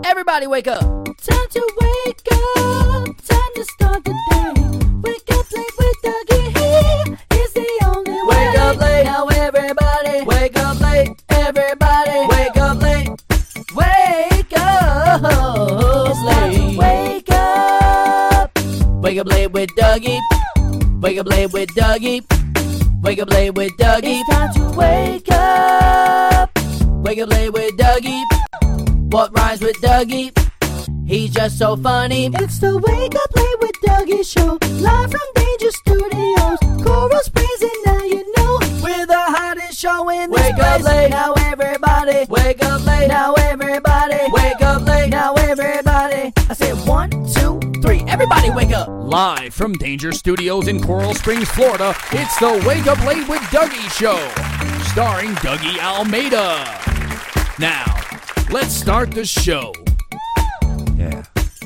Everybody wake up. Time to wake up. Time to start the day. Wake up late with Dougie. He's the only way. Wake up late. Now everybody. Wake up late. Everybody. Wake up late. Wake up It's time to late. wake up. Wake up late with Dougie. Wake up late with Dougie. Wake up late with Dougie. It's time to wake up. Wake up late with Dougie. What rhymes with Dougie? He's just so funny. It's the Wake Up Late with Dougie show. Live from Danger Studios. Coral Springs and now you know. We're the hottest show in this Wake place. up late. Now everybody. Wake up late. Now everybody. Wake up late. Now everybody. I said 1, 2, 3. Everybody wake up. Live from Danger Studios in Coral Springs, Florida, it's the Wake Up Late with Dougie show, starring Dougie Almeida. Now, let's start the show. Yeah.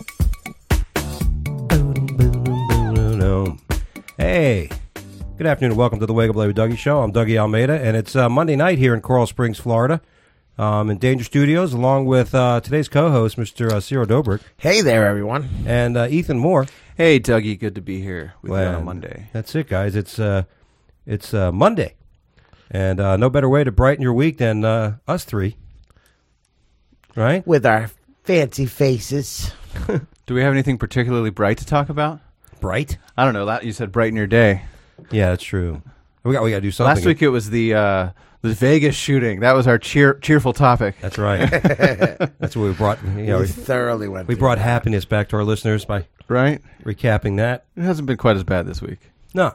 Hey, good afternoon and welcome to the Wake Up Late with Dougie show. I'm Dougie Almeida, and it's Monday night here in Coral Springs, Florida, in Danger Studios, along with today's co-host, Mr. Ciro Dobrik, Hey there, everyone. and Ethan Moore. Hey, Dougie, good to be here with you on a Well, Monday. That's it, guys. It's Monday, and no better way to brighten your week than us three, right? With our fancy faces. Do we have anything particularly bright to talk about? Bright? I don't know. You said brighten your day. Yeah, that's true. We got to do something. Last week it was the Vegas shooting. That was our cheerful topic. That's right. That's what we brought. We thoroughly went We through brought that. happiness back to our listeners by Right? recapping that. It hasn't been quite as bad this week. No.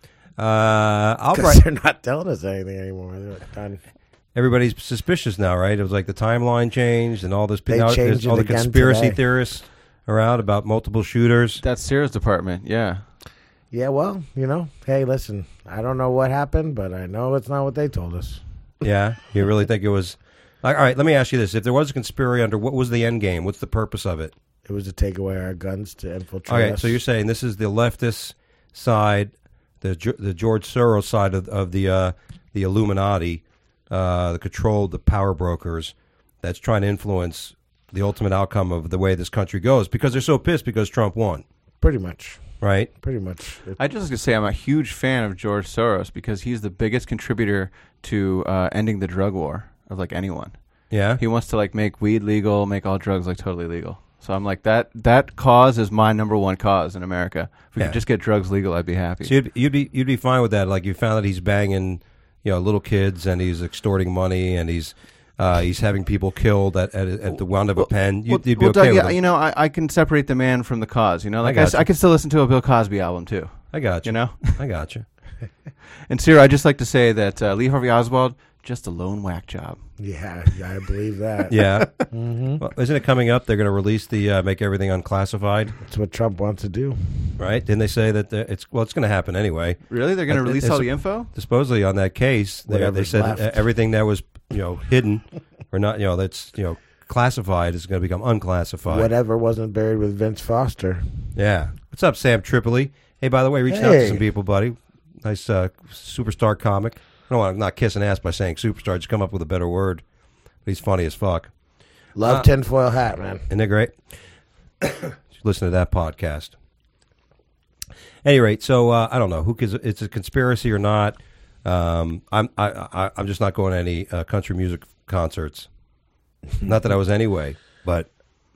I'll Because write. they're not telling us anything anymore. They're done. Everybody's suspicious now, right? It was like the timeline changed and all this. They now changed all it the again conspiracy today. theorists are out about multiple shooters. That's Sarah's department, yeah. Yeah, well, hey, listen, I don't know what happened, but I know it's not what they told us. Yeah, you really think it was? All right, let me ask you this: if there was a conspiracy under, what was the end game? What's the purpose of it? It was to take away our guns to infiltrate Okay, us. so you're saying this is the leftist side, the George Soros side of the Illuminati, the power brokers, that's trying to influence the ultimate outcome of the way this country goes because they're so pissed because Trump won, Pretty much. right? Pretty much. I just going to say I'm a huge fan of George Soros because he's the biggest contributor to ending the drug war of like anyone. Yeah. He wants to like make weed legal, make all drugs like totally legal. So I'm like that cause is my number one cause in America. If we Yeah. could just get drugs legal, I'd be happy. So you'd be fine with that. Like you found that he's banging, little kids and he's extorting money and he's having people killed at the wound of a pen. You'd be okay Doug, with it. I can separate the man from the cause. Like got you. I can still listen to a Bill Cosby album too. I got you. I got you. And Sarah, I'd just like to say that Lee Harvey Oswald, just a lone whack job. Yeah, I believe that. Yeah. Well, isn't it coming up? They're going to release the make everything unclassified, That's what Trump wants to do. right? Didn't they say that it's going to happen anyway? Really? They're going to release it's all the info? Supposedly on that case, they Whatever's said left. everything that was hidden or not, that's classified is going to become unclassified. Whatever wasn't buried with Vince Foster. Yeah. What's up, Sam Tripoli? Hey, by the way, reached out to Hey. some people, buddy. Nice superstar comic. I'm not kissing ass by saying superstar. Just come up with a better word. But he's funny as fuck. Love tinfoil hat, man. Isn't that great? Listen to that podcast. Any rate, so I don't know it's a conspiracy or not. I'm just not going to any country music concerts. Not that I was anyway, but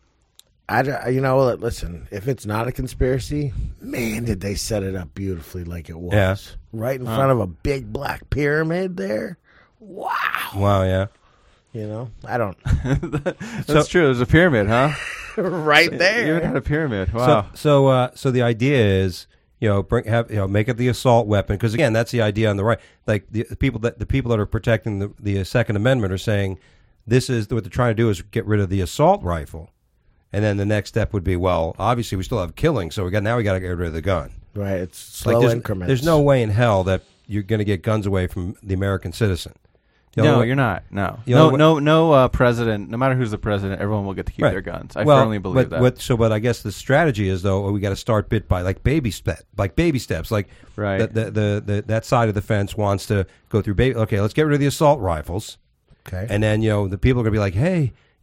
Listen, if it's not a conspiracy, man, did they set it up beautifully like it was. Yeah. Right in front of a big black pyramid there. Wow. wow, yeah. I don't. That's true. There's a pyramid, huh? right You there. even had a pyramid. Wow. So the idea is, make it the assault weapon because again, that's the idea on the right. Like the people that are protecting the Second Amendment are saying this is what they're trying to do is get rid of the assault rifle, and then the next step would be obviously we still have killing, so we got to get rid of the gun. Right. It's slow there's, increments. There's no way in hell that you're going to get guns away from the American citizen. The only No, way- you're not. No. The only No president, no matter who's the president, everyone will get to keep Right. their guns. I firmly believe that. But I guess the strategy is though we got to start bit by baby steps. Like Right. that side of the fence wants to go through baby. Okay, let's get rid of the assault rifles, Okay. and then the people are gonna be like, hey,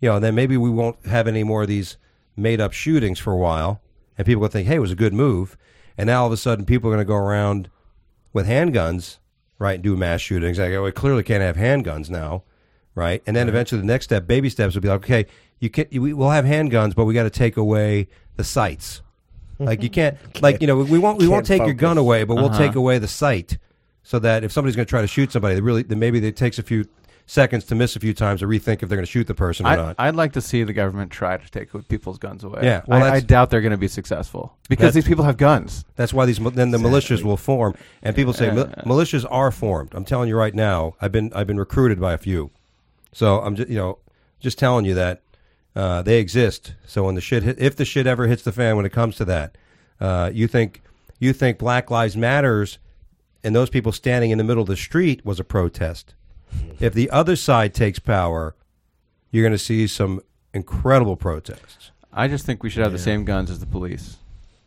then maybe we won't have any more of these made-up shootings for a while, and people will think, hey, it was a good move. And now all of a sudden people are going to go around with handguns, right, and do mass shootings. Like, we clearly can't have handguns now, right? And then eventually the next step, baby steps, will be like, okay, we'll have handguns, but we got to take away the sights. Like, you can't, like, we won't take your gun away, but we'll take away the sight, so that if somebody's going to try to shoot somebody, maybe it takes a few seconds to miss a few times to rethink if they're going to shoot the person or not. I'd like to see the government try to take people's guns away. Yeah, well, I doubt they're going to be successful because these people have guns. That's why the militias will form, and people say militias are formed. I'm telling you right now, I've been recruited by a few, so I'm just telling you that they exist. So when if the shit ever hits the fan, when it comes to that, you think Black Lives Matters and those people standing in the middle of the street was a protest. If the other side takes power, you're going to see some incredible protests. I just think we should have the same guns as the police.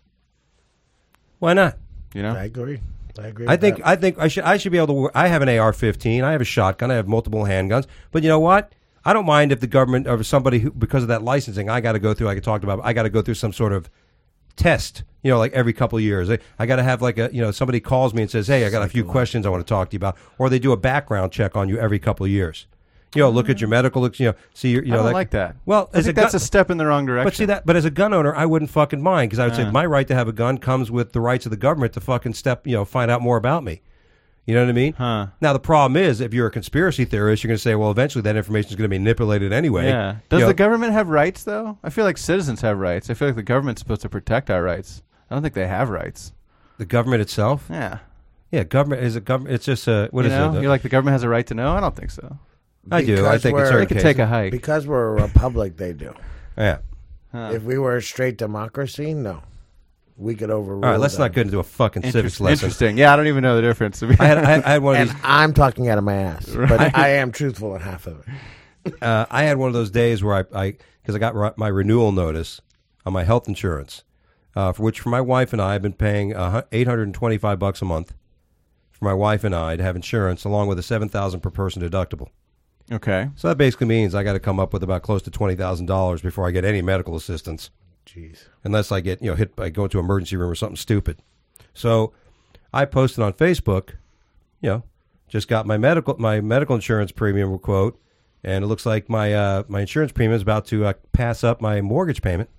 Why not? I agree. I think I should be able to. I have an AR-15. I have a shotgun. I have multiple handguns. But you know what? I don't mind if the government or somebody who, because of that licensing, I got to go through. Like I talked about, I got to go through some sort of test. Like every couple of years, I got to have like somebody calls me and says, "Hey, I got a few questions I want to talk to you about," or they do a background check on you every couple of years. Look at your medical. See your. I don't like that. Well, I think that's a step in the wrong direction. But as a gun owner, I wouldn't fucking mind, because I would say my right to have a gun comes with the rights of the government to fucking find out more about me. You know what I mean? Huh. Now, the problem is, if you're a conspiracy theorist, you're going to say, well, eventually that information is going to be manipulated anyway. Yeah. Does the government have rights, though? I feel like citizens have rights. I feel like the government's supposed to protect our rights. I don't think they have rights. The government itself? Yeah. Yeah, government is a government. It's just a, what is it? You're like, the government has a right to know? I don't think so. I do. I think it's they could take a hike. Because we're a republic, they do. Yeah. If we were a straight democracy, no. We could overrule. All right, let's not get into a fucking civics lesson. Interesting. Yeah, I don't even know the difference. I had one of these. And I'm talking out of my ass, but I am truthful in half of it. I had one of those days where because I got my renewal notice on my health insurance, for which for my wife and I, I've been paying $825 a month for my wife and I to have insurance, along with a $7,000 per person deductible. Okay. So that basically means I got to come up with about close to $20,000 before I get any medical assistance. Jeez. Unless I get hit by going to an emergency room or something stupid. So I posted on Facebook, just got my medical insurance premium quote, and it looks like my insurance premium is about to pass up my mortgage payment.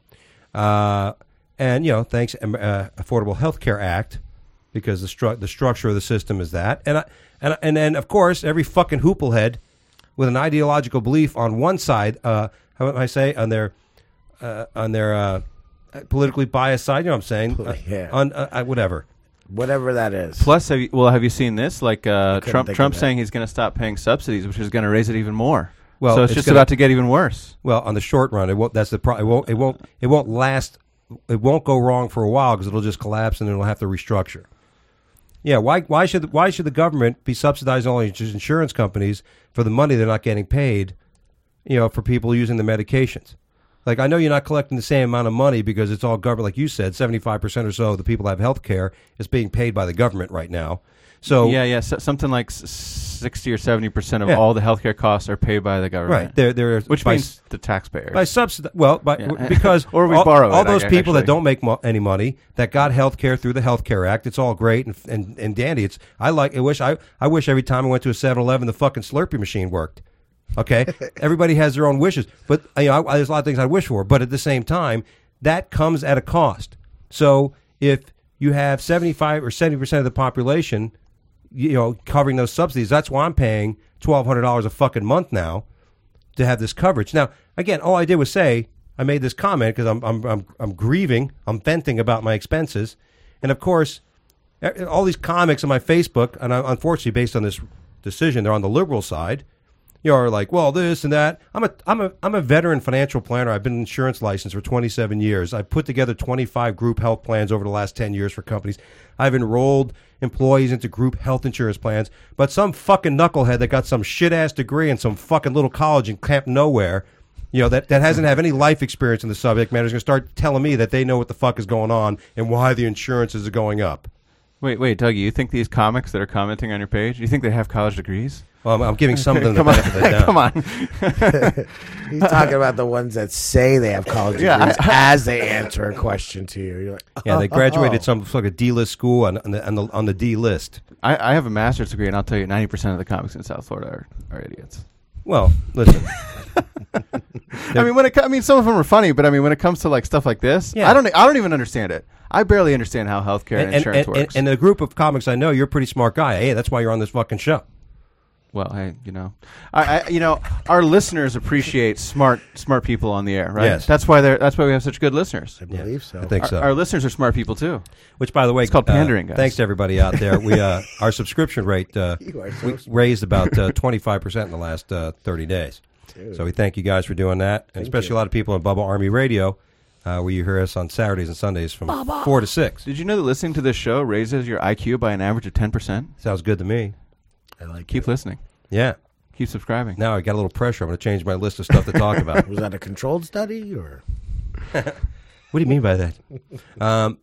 And thanks Affordable Health Care Act, because the structure of the system is that. And then of course every fucking hooplehead with an ideological belief on one side, how would I say, on their politically biased side, what I'm saying? Whatever. Whatever that is. Plus, have you seen this? Like Trump saying he's going to stop paying subsidies, which is going to raise it even more. Well, so it's just about to get even worse. Well, on the short run, it won't. That's the problem. It won't last. It won't go wrong for a while, because it'll just collapse and it'll have to restructure. Yeah. Why should the government be subsidizing all these insurance companies for the money they're not getting paid? For people using the medications. Like, I know you're not collecting the same amount of money because it's all government. Like you said, 75% or so of the people that have health care is being paid by the government right now. So so something like 60 or 70% of all the healthcare costs are paid by the government. Right. Which means the taxpayers. Because or we borrow all those people that don't make any money that got health care through the Health Care Act. It's all great and dandy. I wish every time I went to a 7-Eleven the fucking Slurpee machine worked. Okay, everybody has their own wishes, but there's a lot of things I wish for. But at the same time, that comes at a cost. So if you have 75 or 70% of the population, covering those subsidies, that's why I'm paying $1,200 a fucking month now to have this coverage. Now, again, all I did was say I made this comment because I'm grieving, I'm venting about my expenses, and of course, all these comics on my Facebook, and unfortunately, based on this decision, they're on the liberal side. Are like, well, this and that. I'm a veteran financial planner. I've been insurance licensed for 27 years. I've put together 25 group health plans over the last 10 years for companies. I've enrolled employees into group health insurance plans. But some fucking knucklehead that got some shit-ass degree in some fucking little college in Camp Nowhere, that hasn't have any life experience in the subject matter, is going to start telling me that they know what the fuck is going on and why the insurances are going up. Wait, Dougie, you think these comics that are commenting on your page, you think they have college degrees? Well, I'm giving some of them the Come on. benefit of the doubt. Come on. He's talking about the ones that say they have college degrees as they answer a question to you. You're like, Yeah, they graduated some like a D-list school on the D list. I have a master's degree, and I'll tell you, 90% of the comics in South Florida are idiots. Well, listen. I mean, some of them are funny, but I mean, when it comes to like stuff like this, Yeah. I don't even understand it. I barely understand how healthcare and insurance works. And the group of comics I know, you're a pretty smart guy. Hey, that's why you're on this fucking show. Well, hey, our listeners appreciate smart people on the air, right? Yes. That's why we have such good listeners. I believe so. I think so. Our listeners are smart people too. Which, by the way, It's called pandering, guys. Thanks to everybody out there. We our subscription rate You are so we raised about 25% in the last 30 days. Dude. So we thank you guys for doing that, and especially a lot of people on Bubba Army Radio, where you hear us on Saturdays and Sundays from 4 to 6. Did you know that listening to this show raises your IQ by an average of 10%? Sounds good to me. I like Keep listening. Yeah. Keep subscribing. Now I got a little pressure. I'm going to change my list of stuff to talk about. Was that a controlled study or? What do you mean by that?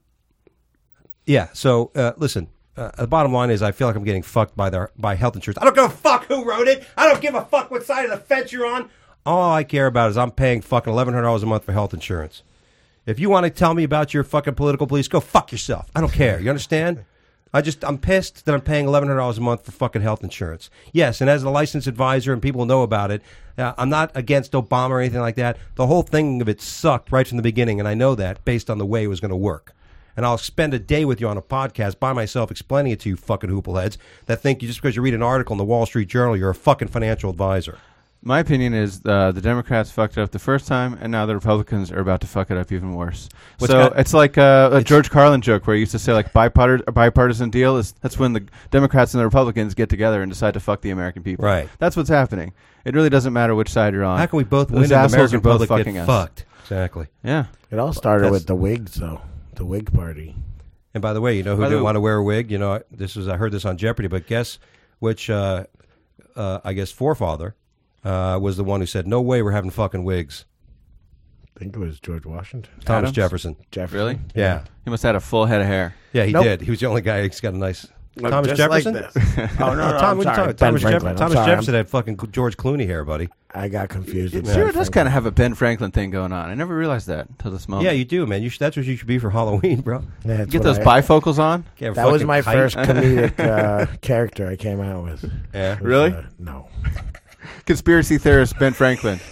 Yeah. So listen. The bottom line is, I feel like I'm getting fucked by health insurance. I don't give a fuck who wrote it. I don't give a fuck what side of the fence you're on. All I care about is I'm paying fucking $1,100 a month for health insurance. If you want to tell me about your fucking political beliefs, go fuck yourself. I don't care. You understand? I'm pissed that I'm paying $1,100 a month for fucking health insurance. Yes, and as a licensed advisor and people know about it, I'm not against Obama or anything like that. The whole thing of it sucked right from the beginning, and I know that based on the way it was going to work. And I'll spend a day with you on a podcast by myself explaining it to you fucking hoopleheads that think you just because you read an article in the Wall Street Journal, you're a fucking financial advisor. My opinion is the Democrats fucked it up the first time, and now the Republicans are about to fuck it up even worse. It's like a George Carlin joke where he used to say, like, bipartisan deal that's when the Democrats and the Republicans get together and decide to fuck the American people. Right. That's what's happening. It really doesn't matter which side you're on. How can we both Those win and the assholes American are both public fucking get us. fucked? Exactly. Yeah. It all started That's- with the Whigs, though. The Whig Party. And by the way, you know who didn't want to wear a wig? You know, I heard this on Jeopardy, but guess which, I guess, forefather was the one who said, no way we're having fucking wigs. I think it was George Washington. Thomas Adams? Jefferson. Really? Yeah. He must have had a full head of hair. Yeah, he Nope. did. He was the only guy who's got a nice... Thomas Just Jefferson? Like this. Oh, no, Tom, I'm what are you sorry. talking- Ben Thomas Franklin. I'm Thomas sorry. Jefferson had fucking George Clooney hair, buddy. I got confused. with Sure, Ben it does Franklin. kind of have a Ben Franklin thing going on. I never realized that until this moment. Yeah, you do, man. That's what you should be for Halloween, bro. Yeah, You that's get what those I- bifocals on? Get a That was fucking my kite. first comedic character I came out with. Yeah. Really? No. Conspiracy theorist Ben Franklin.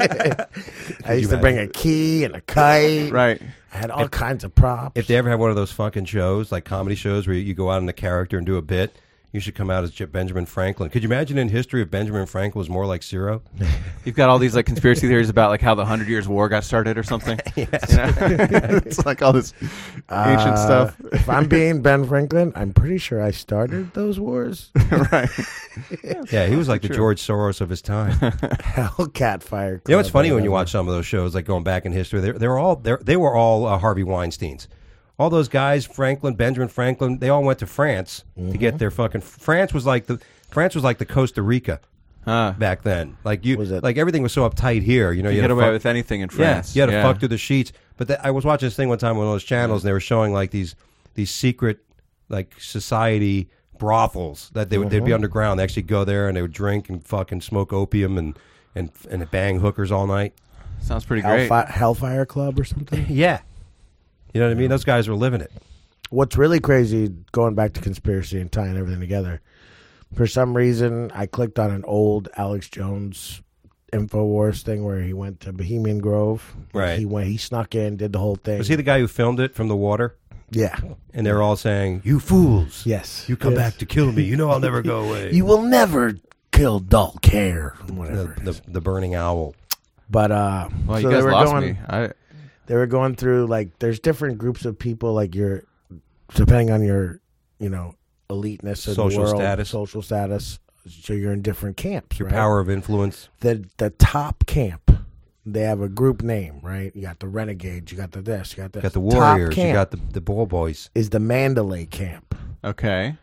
I used to bring a key and a kite. Right. I had all kinds of props. If they ever have one of those fucking shows, like comedy shows, where you go out in a character and do a bit, you should come out as Benjamin Franklin. Could you imagine in history if Benjamin Franklin was more like Ciro? You've got all these like conspiracy theories about like how the 100 Years War got started or something. Yes. You know? It's like all this ancient stuff. If I'm being Ben Franklin, I'm pretty sure I started those wars. Right. Yeah, he was like the George Soros of his time. Hellcat Fire Club. You know, it's funny when you whatever. watch some of those shows, like going back in history. They were all Harvey Weinsteins. All those guys, Benjamin Franklin, they all went to France to get their fucking. France was like the Costa Rica back then. Like Was it- like everything was so uptight here. You know, You you get had to away fuck- with anything in Yeah, France. you had to fuck through the sheets. But I was watching this thing one time on one of those channels, and they were showing like these secret like society brothels that they'd be underground. They actually go there and they would drink and fucking smoke opium and bang hookers all night. Sounds pretty great. Hellfire Club or something. Yeah, you know what I mean. Those guys were living it. What's really crazy, going back to conspiracy and tying everything together, for some reason, I clicked on an old Alex Jones InfoWars thing where he went to Bohemian Grove. Right. He snuck in, did the whole thing. Was he the guy who filmed it from the water? Yeah. And they were all saying, "You fools! Yes. You come Yes. back to kill me. You know I'll never go away." You will never kill dull care. Whatever. the burning owl. But Well, so you they guys were lost going. me. They were going through like there's different groups of people like depending on your eliteness of Social the world, status. social status. So you're in different camps. Your right? power of influence. The top camp. They have a group name, right? You got the Renegades. You got the this. You got this. You got the Top warriors. You camp got the ball boys. is the Mandalay camp. Okay.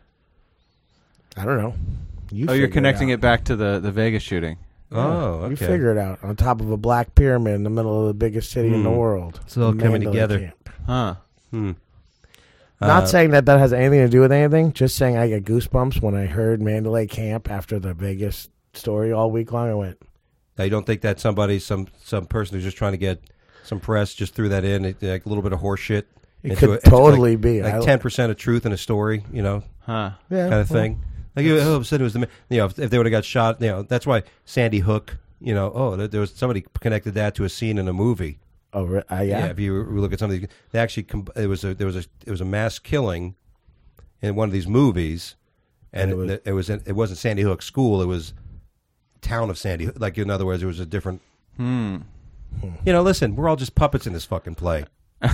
I don't know. You're connecting it back to the Vegas shooting. Oh, okay. You figure it out. On top of a black pyramid in the middle of the biggest city in the world. It's all The coming Mandalay together. camp. Huh. Not saying that has anything to do with anything. Just saying I get goosebumps when I heard Mandalay Camp after the Vegas story all week long. I went. Now, you don't think that some person who's just trying to get some press just threw that in, like a little bit of horse shit? It could totally be. Like 10% of truth in a story, Yeah. kind of thing. Like, said it was if they would have got shot, that's why Sandy Hook, there was somebody connected that to a scene in a movie. Oh, yeah. Yeah, if you look at some of these, they actually it was a mass killing in one of these movies, and it wasn't Sandy Hook School, it was town of Sandy Hook. Like, in other words, it was a different. Listen, we're all just puppets in this fucking play.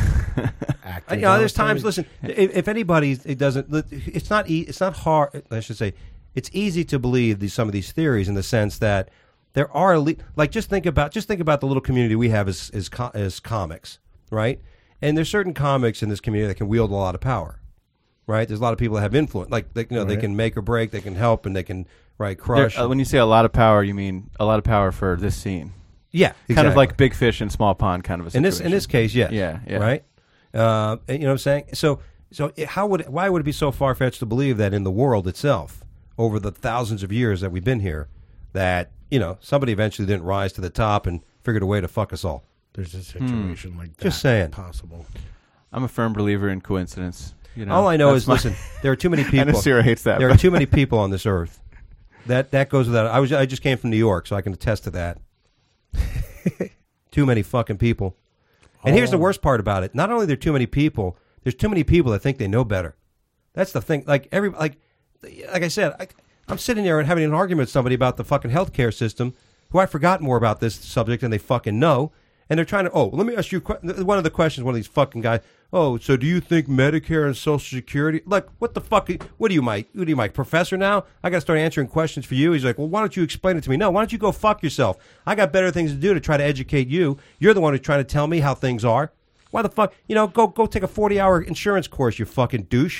There's times. Listen, if anybody, it's not hard. I should say, it's easy to believe some of these theories in the sense that. There are just think about the little community we have as comics, right? And there's certain comics in this community that can wield a lot of power, right? There's a lot of people that have influence, they can make or break, they can help, and they can crush. When you say a lot of power, you mean a lot of power for this scene? Yeah, exactly. Kind of like big fish in small pond, kind of a situation. In this case, yes. Yeah. Right. And you know what I'm saying? So why would it be so far fetched to believe that in the world itself, over the thousands of years that we've been here, that somebody eventually didn't rise to the top and figured a way to fuck us all. There's a situation like that. Just saying. Possible. I'm a firm believer in coincidence. All I know is, listen, there are too many people. Anasira hates that. There are too many people on this earth. That goes without. I just came from New York, so I can attest to that. Too many fucking people. And here's the worst part about it. Not only are there too many people, there's too many people that think they know better. That's the thing. Like I said, I'm sitting there and having an argument with somebody about the fucking healthcare system who I forgot more about this subject than they fucking know. And they're trying to, let me ask you one of the questions, one of these fucking guys, so do you think Medicare and Social Security, like, what the fuck, what are you, Mike, professor now? I got to start answering questions for you. He's like, well, why don't you explain it to me? No, why don't you go fuck yourself? I got better things to do to try to educate you. You're the one who's trying to tell me how things are. Why the fuck, go take a 40-hour insurance course, you fucking douche.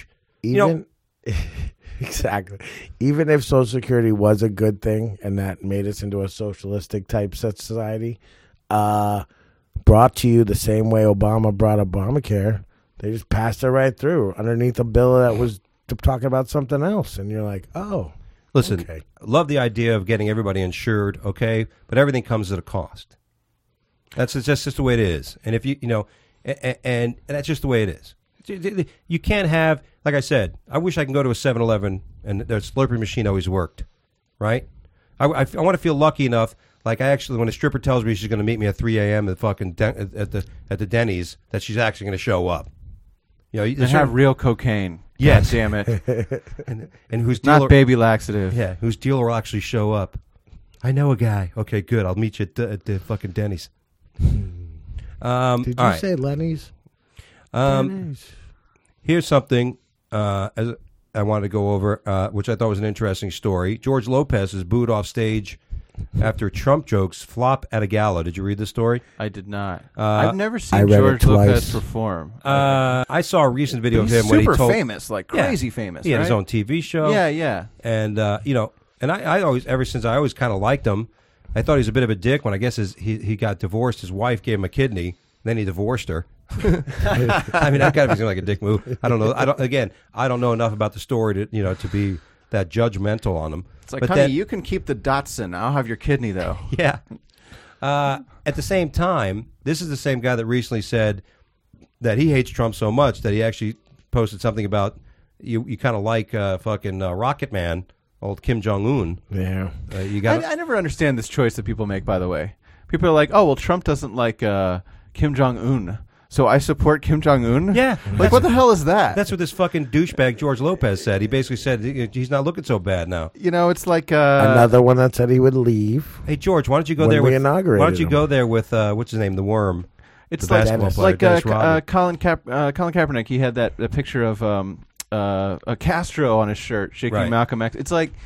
Exactly. Even if Social Security was a good thing and that made us into a socialistic type society, brought to you the same way Obama brought Obamacare, they just passed it right through underneath a bill that was talking about something else. And you're like, oh. Listen, okay. Love the idea of getting everybody insured, okay? But everything comes at a cost. That's just the way it is. And if and that's just the way it is. You can't have, like I said, I wish I can go to a 7-Eleven and the Slurpee machine always worked, right? I want to feel lucky enough, like when a stripper tells me she's going to meet me at 3 a.m. at the Denny's, that she's actually going to show up. They have real cocaine. Yes. God damn it. and whose dealer, not baby laxative. Yeah, whose dealer will actually show up. I know a guy. Okay, good. I'll meet you at the fucking Denny's. Did you say Lenny's? Here's something as I wanted to go over, which I thought was an interesting story. George Lopez is booed off stage after Trump jokes flop at a gala. Did you read the story? I did not. I've never I seen read George it twice. Lopez perform. I saw a recent video of him He's when he super told famous, like crazy famous. He had right? his own TV show. Yeah. And and I always, ever since I always kind of liked him. I thought he was a bit of a dick when I guess he got divorced. His wife gave him a kidney, then he divorced her. I mean, that kind of seemed like a dick move. I don't know. I don't know enough about the story to be that judgmental on him. It's like, honey, you can keep the Datsun. I'll have your kidney, though. Yeah. At the same time, this is the same guy that recently said that he hates Trump so much that he actually posted something about you kind of like fucking Rocket Man, old Kim Jong-un. Yeah. I never understand this choice that people make, by the way. People are like, oh, well, Trump doesn't like Kim Jong-un, so I support Kim Jong-un? Yeah. Like, what the hell is that? That's what this fucking douchebag George Lopez said. He basically said he's not looking so bad now. It's like... another one that said he would leave. Hey, George, why don't you go when there we with... inaugurated Why don't you him. go there with, what's his name, the worm? It's the like basketball player, like Dennis Rodman. Colin Kaepernick. He had that picture of a Castro on his shirt shaking Right. Malcolm X. It's like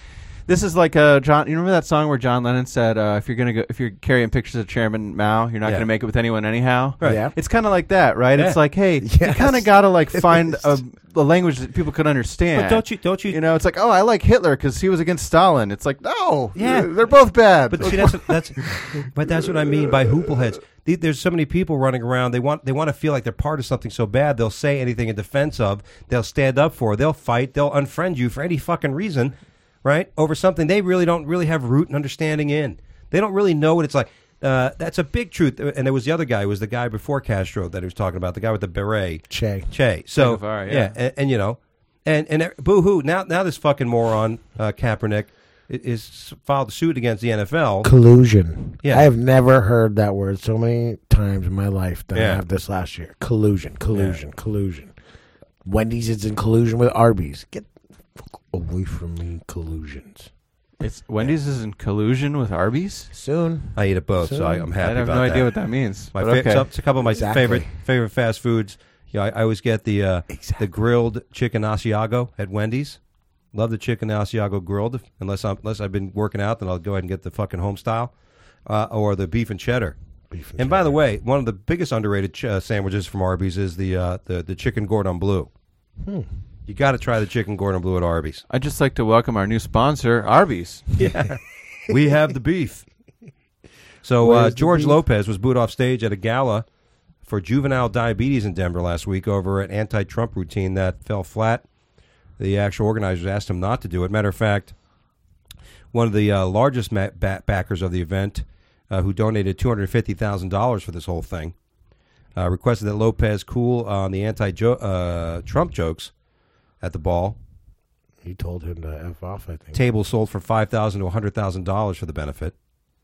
This is like John. You remember that song where John Lennon said, "If you're carrying pictures of Chairman Mao, you're not going to make it with anyone anyhow." Right. Yeah. It's kind of like that, right? Yeah. It's like, hey, you kind of got to like find a language that people could understand. But don't you? You know, it's like, oh, I like Hitler because he was against Stalin. It's like, no, Yeah. they're both bad. But see, that's what I mean by hoopleheads. There's so many people running around. They want to feel like they're part of something so bad. They'll say anything in defense of. They'll stand up for. They'll fight. They'll unfriend you for any fucking reason, right? Over something they really don't really have root and understanding in. They don't really know what it's like. That's a big truth. And there was the other guy. It was the guy before Castro that he was talking about. The guy with the beret. Che. So Guevara, and you know, and boo hoo. Now this fucking moron Kaepernick is filed a suit against the NFL. Collusion. Yeah. I have never heard that word so many times in my life than Yeah. I have this last year. Collusion. Wendy's is in collusion with Arby's. Get fuck away from me, collusions. It's Wendy's is in collusion with Arby's. Soon. I eat it both, so I'm happy I have about no that. idea what that means. My but okay. it's a couple of my Exactly. favorite fast foods. You know, I always get the grilled chicken Asiago at Wendy's. Love the chicken Asiago grilled. Unless I've been working out, then I'll go ahead and get the fucking home style, or the beef and cheddar. And by the way, one of the biggest underrated sandwiches from Arby's is the chicken Gordon Bleu. You got to try the chicken Gordon Bleu at Arby's. I'd just like to welcome our new sponsor, Arby's. Yeah, we have the beef. So Where's the George beef? Lopez was booed off stage at a gala for juvenile diabetes in Denver last week over an anti-Trump routine that fell flat. The actual organizers asked him not to do it. Matter of fact, one of the largest backers of the event, who donated $250,000 for this whole thing, requested that Lopez cool on the anti-Trump jokes at the ball. He told him to F off, I think. Tables sold for $5,000 to $100,000 for the benefit.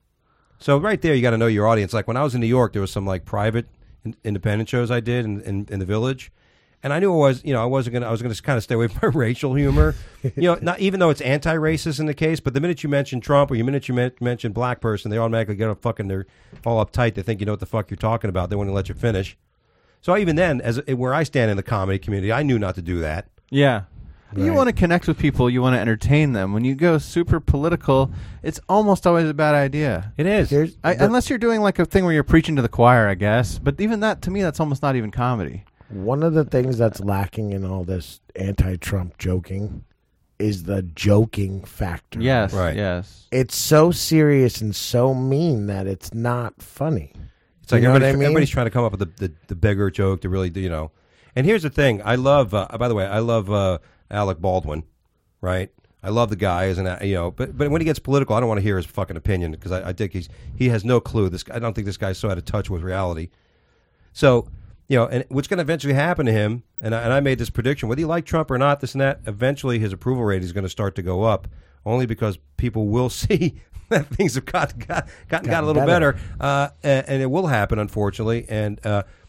So right there, you got to know your audience. Like when I was in New York, there was some like private independent shows I did in the Village. And I knew I was going to kind of stay away from my racial humor, not even though it's anti-racist in the case. But the minute you mention Trump or the minute you mention black person, they automatically get they're all uptight. They think you know what the fuck you're talking about. They want to let you finish. So even then, where I stand in the comedy community, I knew not to do that. Yeah. You want to connect with people. You want to entertain them. When you go super political, it's almost always a bad idea. It is. Unless you're doing like a thing where you're preaching to the choir, I guess. But even that, to me, that's almost not even comedy. One of the things that's lacking in all this anti-Trump joking is the joking factor. Yes. Right. Yes. It's so serious and so mean that it's not funny. It's like You know what I mean? everybody's trying to come up with the beggar joke to really do, And here's the thing. I love, by the way, Alec Baldwin, right? I love the guy, but when he gets political, I don't want to hear his fucking opinion because I think he has no clue. I don't think this guy's so out of touch with reality. So, and what's going to eventually happen to him, and I made this prediction, whether you like Trump or not, this and that, eventually his approval rating is going to start to go up, only because people will see that things have got a little better, and it will happen, unfortunately, and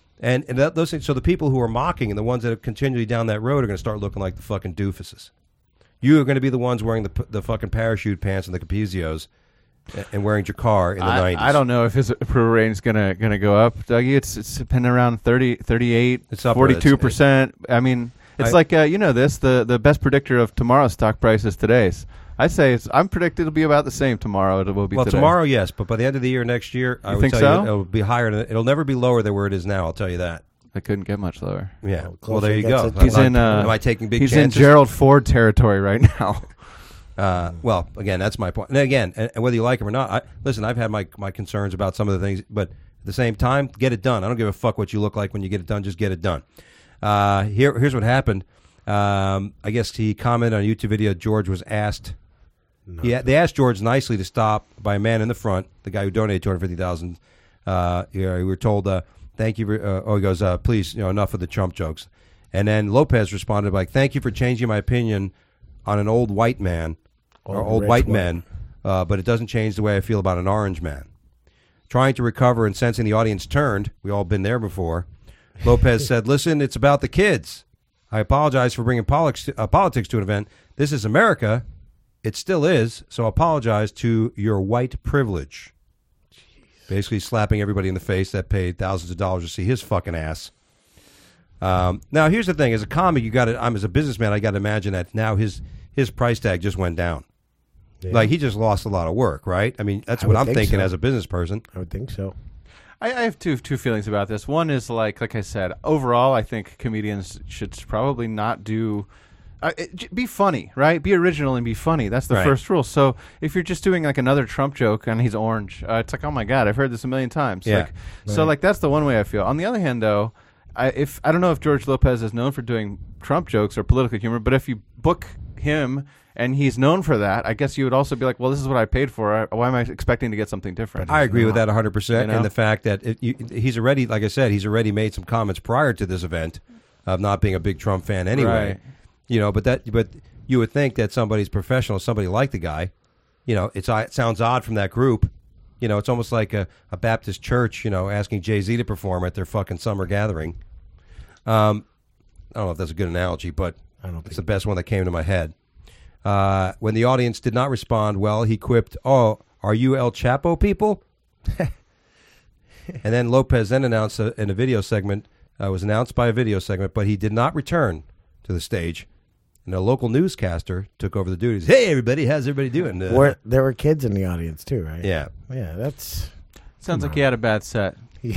those things. So the people who are mocking and the ones that are continually down that road are going to start looking like the fucking doofuses. You are going to be the ones wearing the fucking parachute pants and the Capizios and wearing Jakar in the 90s. I don't know if his approval rating is gonna go up, Dougie. It's been around 30, 38, It's up 42%. I mean, it's the best predictor of tomorrow's stock price is today's. I say I'm predicting it'll be about the same tomorrow. It will be today. Tomorrow, yes, but by the end of the year next year, I would think tell so? you it'll be higher. It'll never be lower than where it is now. I'll tell you that. I couldn't get much lower. Yeah. closer Well, there you it gets go. to- He's in. Am I taking big he's chances? in Gerald Ford territory right now. Well, again, that's my point. And again, and whether you like him or not, I've had my concerns about some of the things, but at the same time, get it done. I don't give a fuck what you look like when you get it done. Just get it done. Here's what happened. I guess he commented on a YouTube video. George was asked. They asked George nicely to stop by a man in the front, the guy who donated $250,000. We were told, "Thank you." He goes, "Please, enough of the Trump jokes." And then Lopez responded by, "Thank you for changing my opinion on an old white man or old rich white one. men, but it doesn't change the way I feel about an orange man." Trying to recover and sensing the audience turned, we all been there before, Lopez said, "Listen, it's about the kids. I apologize for bringing politics to an event. This is America. It still is, so I apologize to your white privilege." Basically slapping everybody in the face that paid thousands of dollars to see his fucking ass. Now, here's the thing. As a comic, as a businessman, I got to imagine that now his price tag just went down. Like, he just lost a lot of work, right? I mean, that's what I'm thinking as a business person. I would think so. I have two feelings about this. One is like I said, overall, I think comedians should probably not do. Be funny, right? Be original and be funny. That's the first rule. So if you're just doing like another Trump joke and he's orange, it's like, oh my God, I've heard this a million times. Yeah. Like, so like that's the one way I feel. On the other hand, though, I don't know if George Lopez is known for doing Trump jokes or political humor, but if you book him and he's known for that, I guess you would also be like, well, this is what I paid for. Why am I expecting to get something different? I agree with that 100%. You know? And the fact that he's already, like I said, he's already made some comments prior to this event of not being a big Trump fan anyway. Right. You know, but you would think that somebody's professional, somebody like the guy, you know, it sounds odd from that group. You know, it's almost like a Baptist church, you know, asking Jay-Z to perform at their fucking summer gathering. I don't know if that's a good analogy, but it's the best one that came to my head. When the audience did not respond well, he quipped, "Oh, are you El Chapo people?" And then Lopez then announced in a video segment, was announced by a video segment, but he did not return to the stage. And a local newscaster took over the duties. Hey, everybody, how's everybody doing? There were kids in the audience, too, right? Yeah. Yeah, that's... Sounds like he had a bad set.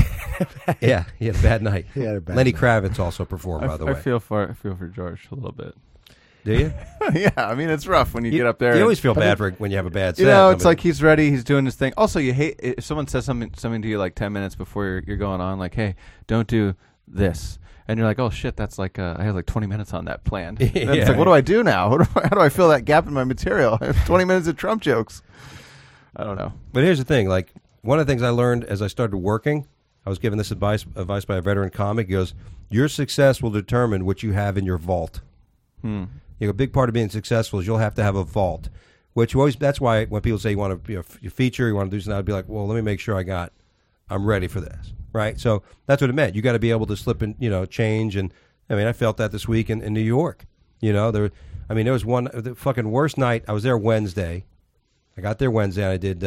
Yeah, he had a bad night. Lenny Kravitz also performed, by the way. I feel for George a little bit. Do you? Yeah, I mean, it's rough when you get up there. You always feel bad when you have a bad set. You know, it's like he's ready, he's doing his thing. Also, you hate if someone says something to you like 10 minutes before you're going on, like, hey, don't do this. And you're like, oh, shit, that's like, I have like 20 minutes on that planned. And it's like, what do I do now? How do I fill that gap in my material? I have 20 minutes of Trump jokes. I don't know. But here's the thing. Like, one of the things I learned as I started working, I was given this advice by a veteran comic. He goes, your success will determine what you have in your vault. You know, a big part of being successful is you'll have to have a vault, which you always, that's why when people say you want to you feature, you want to do something, I'd be like, well, let me make sure I'm ready for this. Right. So that's what it meant. You got to be able to slip in, you know, change. And I mean, I felt that this week in New York, you know, there was the fucking worst night. I was there Wednesday. I got there Wednesday and I did,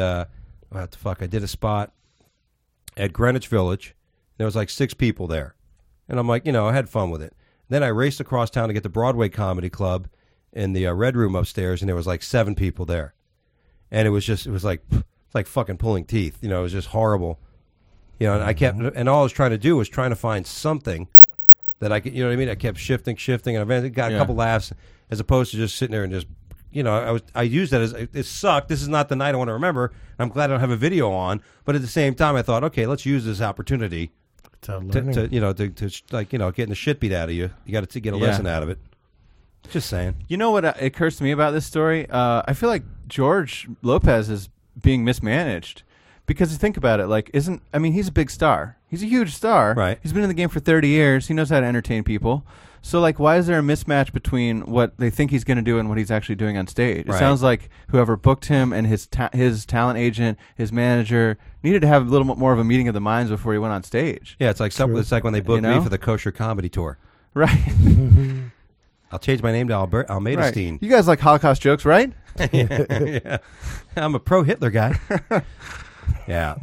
I did a spot at Greenwich Village. There was like 6 people there. And I'm like, you know, I had fun with it. Then I raced across town to get to Broadway Comedy Club in the Red Room upstairs, and there was like 7 people there. And it was like fucking pulling teeth. You know, it was just horrible. You know, and all I was trying to do was trying to find something that I could, you know what I mean? I kept shifting, and eventually got a couple laughs as opposed to just sitting there and just, you know, I used that as, it sucked. This is not the night I want to remember. I'm glad I don't have a video on. But at the same time, I thought, okay, let's use this opportunity to like, you know, getting the shit beat out of you. You got to get a lesson out of it. Just saying. You know what occurs to me about this story? I feel like George Lopez is being mismanaged. Because you think about it, like, he's a big star. He's a huge star. Right. He's been in the game for 30 years. He knows how to entertain people. So, like, why is there a mismatch between what they think he's going to do and what he's actually doing on stage? It sounds like whoever booked him and his talent agent, his manager, needed to have a little more of a meeting of the minds before he went on stage. Yeah, it's like when they booked me for the Kosher Comedy Tour. Right. I'll change my name to Almeida Right. Steen. You guys like Holocaust jokes, right? Yeah. I'm a pro-Hitler guy. Yeah.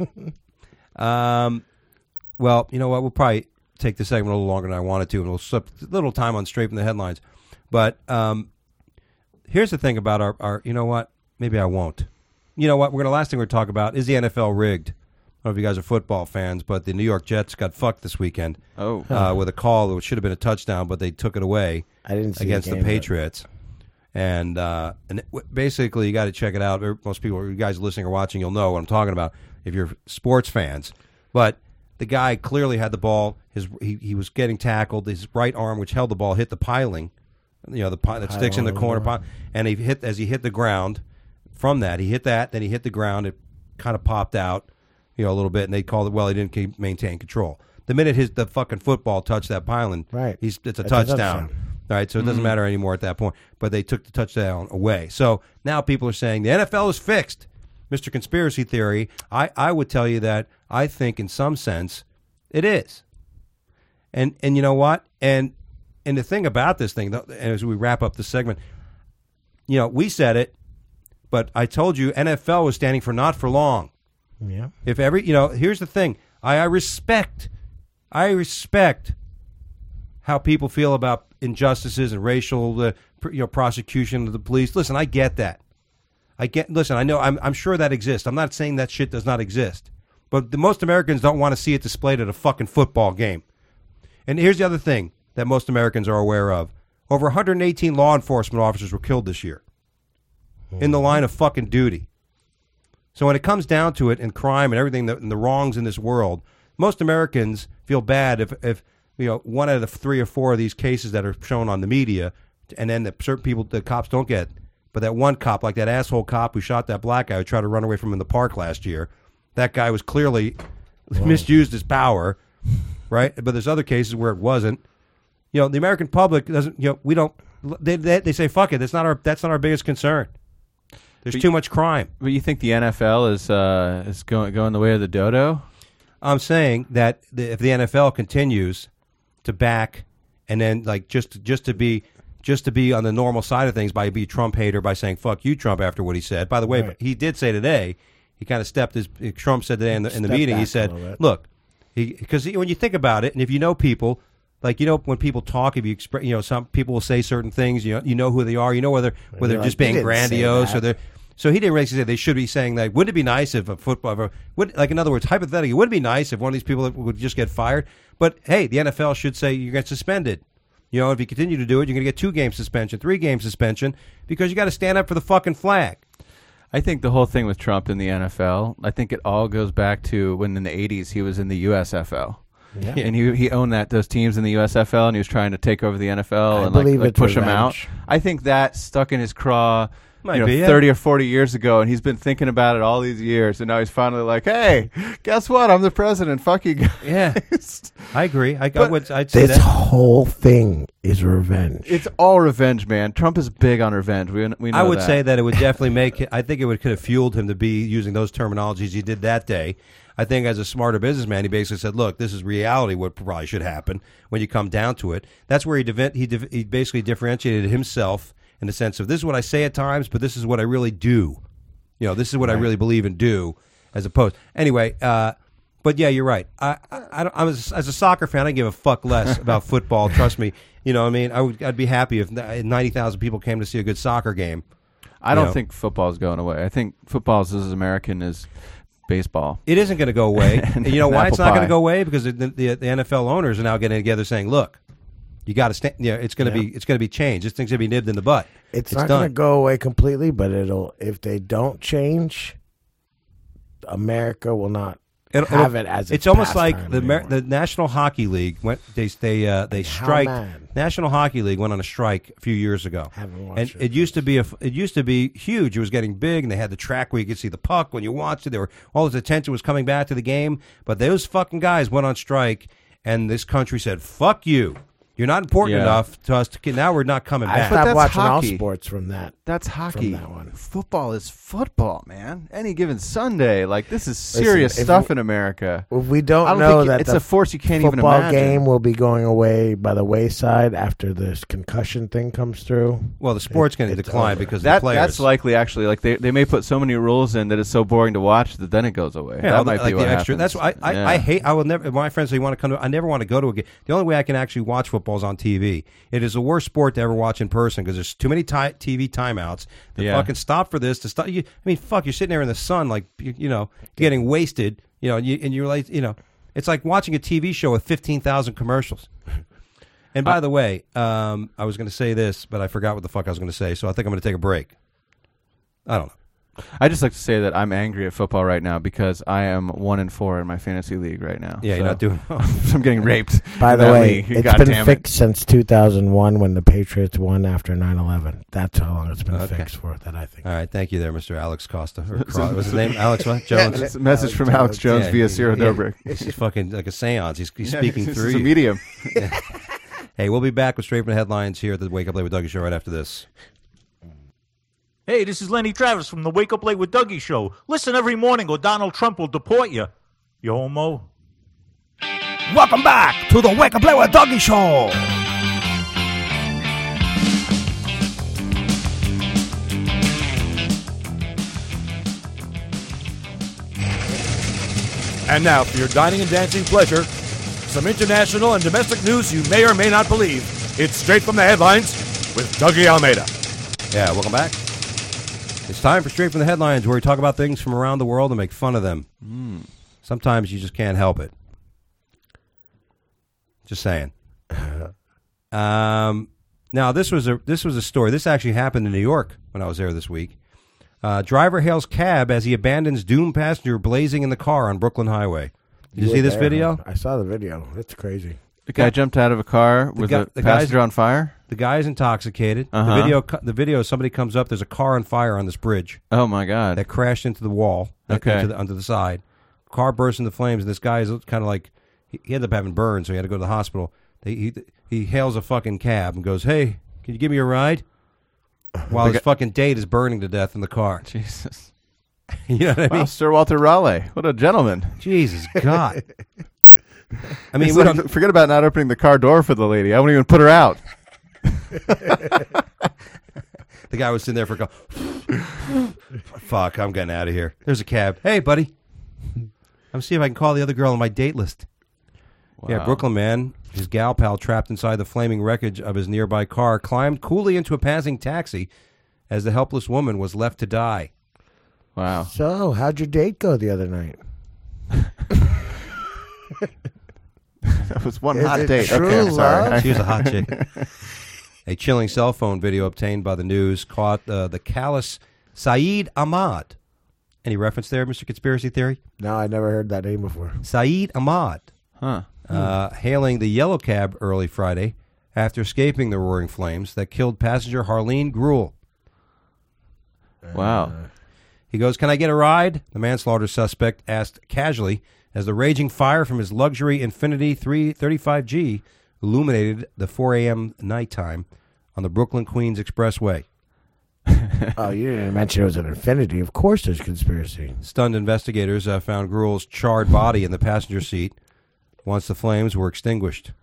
Well, you know what? We'll probably take this segment a little longer than I wanted to, and we'll slip a little time on straight from the headlines. But here's the thing about our you know what? Maybe I won't. You know what? Last thing we're going to talk about is the NFL rigged. I don't know if you guys are football fans, but the New York Jets got fucked this weekend. With a call that should have been a touchdown, but they took it away. I didn't see against the Patriots. And basically, you got to check it out. Most people, you guys listening or watching, you'll know what I'm talking about if you're sports fans. But the guy clearly had the ball. He was getting tackled. His right arm, which held the ball, hit the piling. You know, the that sticks in the corner. And as he hit the ground. From that, he hit that. Then he hit the ground. It kind of popped out, you know, a little bit. And they called it. Well, he didn't maintain control. The minute the fucking football touched that piling, right? It's a touchdown. All right, so it doesn't matter anymore at that point. But they took the touchdown away. So now people are saying the NFL is fixed. Mr. Conspiracy Theory, I would tell you that I think in some sense it is. And you know what? And the thing about this thing, as we wrap up the segment, you know, we said it, but I told you NFL was standing for not for long. Yeah. Here's the thing. I respect how people feel about injustices and racial prosecution of the police. Listen, I get that. Listen, I know. I'm sure that exists. I'm not saying that shit does not exist. But most Americans don't want to see it displayed at a fucking football game. And here's the other thing that most Americans are aware of. Over 118 law enforcement officers were killed this year in the line of fucking duty. So when it comes down to it, and crime and everything, and the wrongs in this world, most Americans feel bad if one out of the 3 or 4 of these cases that are shown on the media, and then certain people, the cops don't get. But that one cop, like that asshole cop who shot that black guy who tried to run away from him in the park last year, that guy was clearly misused his power, right? But there's other cases where it wasn't. The American public doesn't. We don't. They say fuck it. That's not our biggest concern. There's too much crime. But you think the NFL is going the way of the dodo? I'm saying that if the NFL continues to back, and then like just to be on the normal side of things by be a Trump hater by saying fuck you Trump after what he said. By the way, right. He did say today. He kind of Trump said today in the meeting. He said, look, because when you think about it, and if you know people. Like, when people talk, if you express, some people will say certain things, you know who they are, whether they're just being grandiose or they're. So he didn't really say they should be saying that. Wouldn't it be nice if a football, in other words, hypothetically, wouldn't it be nice if one of these people would just get fired? But hey, the NFL should say you're going to get suspended. If you continue to do it, you're going to get 2-game suspension, 3-game suspension, because you got to stand up for the fucking flag. I think the whole thing with Trump in the NFL, I think it all goes back to when in the 80s he was in the USFL. Yeah. And he owned those teams in the USFL, and he was trying to take over the NFL and push them out. I think that stuck in his craw 30 or 40 years ago, and he's been thinking about it all these years, and now he's finally like, hey, guess what? I'm the president. Fuck you guys. Yeah, I agree. I'd say this whole thing is revenge. It's all revenge, man. Trump is big on revenge. We know I would say that it would definitely I think it could have fueled him to be using those terminologies he did that day. I think as a smarter businessman, he basically said, look, this is reality, what probably should happen when you come down to it. That's where he basically differentiated himself in the sense of this is what I say at times, but this is what I really do. This is what I really believe and do as opposed. Anyway, but yeah, you're right. As a soccer fan, I give a fuck less about football. Trust me. What I mean? I'd be happy if 90,000 people came to see a good soccer game. I don't think football is going away. I think football is as American as baseball. It isn't going to go away. And you know why it's not going to go away? Because the NFL owners are now getting together saying, "Look, you got to stand. It's going to be changed. This thing's going to be nibbed in the butt. It's not going to go away completely, but if they don't change, America will not have it as it's almost like the National Hockey League went. They strike. National Hockey League went on a strike a few years ago, and it used to be huge. It was getting big, and they had the track where you could see the puck when you watched it. All this attention was coming back to the game, but those fucking guys went on strike, and this country said, "Fuck you." You're not important enough to us to. Now we're not coming back. I stopped watching all sports from that. That's hockey. From that one. Football is football, man. Any given Sunday, this is serious stuff in America. If we don't know that it's a force you can't even imagine. Football game will be going away by the wayside after this concussion thing comes through. Well, the sport's going to decline because of the players. That's likely, actually. They may put so many rules in that it's so boring to watch that then it goes away. Yeah, that might be what happens. That's why I hate. I will never. My friends say you want to come. I never want to go to a game. The only way I can actually watch football is on TV. It is the worst sport to ever watch in person because there's too many TV timeouts. Fucking stop for this. To stop. You're sitting there in the sun, getting wasted. And you're like, it's like watching a TV show with 15,000 commercials. And by the way, I was going to say this, but I forgot what the fuck I was going to say. So I think I'm going to take a break. I don't know. I just like to say that I'm angry at football right now because I am 1-4 in my fantasy league right now. Yeah, you're not doing well. I'm getting raped. By the way, it's been fixed since 2001 when the Patriots won after 9/11. That's how long it's been fixed for. That I think. All right, thank you there, Mr. Alex Costa. What's his name? Alex what? Jones. It's a message from Alex Jones via Cyril Dobrik. He's fucking like a seance. He's speaking through you. It's a medium. Hey, we'll be back with Straight from the Headlines here at the Wake Up Late with Dougie show right after this. Hey, this is Lenny Travis from the Wake Up Late with Dougie show. Listen every morning or Donald Trump will deport you. You homo. Welcome back to the Wake Up Late with Dougie show. And now for your dining and dancing pleasure, some international and domestic news you may or may not believe. It's Straight from the Headlines with Dougie Almeida. Yeah, welcome back. It's time for Straight from the Headlines, where we talk about things from around the world and make fun of them. Sometimes you just can't help it. Just saying. Now, this was a story. This actually happened in New York when I was there this week. Driver hails cab as he abandons doomed passenger blazing in the car on Brooklyn Highway. Did you see this video? I saw the video. It's crazy. The guy jumped out of a car with the passenger on fire? The guy's intoxicated. The video, somebody comes up, there's a car on fire on this bridge. Oh, my God. That crashed into the wall, onto the side. Car burst into flames, and this guy is kind of like, he ended up having burns, so he had to go to the hospital. He hails a fucking cab and goes, "Hey, can you give me a ride?" While his fucking date is burning to death in the car. Jesus. You know what I mean? Sir Walter Raleigh. What a gentleman. Jesus, God. I mean, forget about not opening the car door for the lady. I won't even put her out. The guy was sitting there for a couple. Fuck, I'm getting out of here. There's a cab. Hey, buddy. I'm see if I can call the other girl on my date list. Wow. Yeah, Brooklyn man, his gal pal trapped inside the flaming wreckage of his nearby car, climbed coolly into a passing taxi as the helpless woman was left to die. Wow. So, how'd your date go the other night? That was one hot date. True okay, I'm sorry. She was a hot chick. A chilling cell phone video obtained by the news caught the callous Saeed Ahmad. Any reference there, Mr. Conspiracy Theory? No, I never heard that name before. Saeed Ahmad. Huh. Hailing the yellow cab early Friday after escaping the roaring flames that killed passenger Harleen Gruel. Wow. He goes, "Can I get a ride?" The manslaughter suspect asked casually as the raging fire from his luxury Infiniti 335G illuminated the 4 a.m. nighttime on the Brooklyn-Queens Expressway. Oh, you didn't mention it was an Infiniti. Of course there's conspiracy. Stunned investigators found Gruel's charred body in the passenger seat once the flames were extinguished.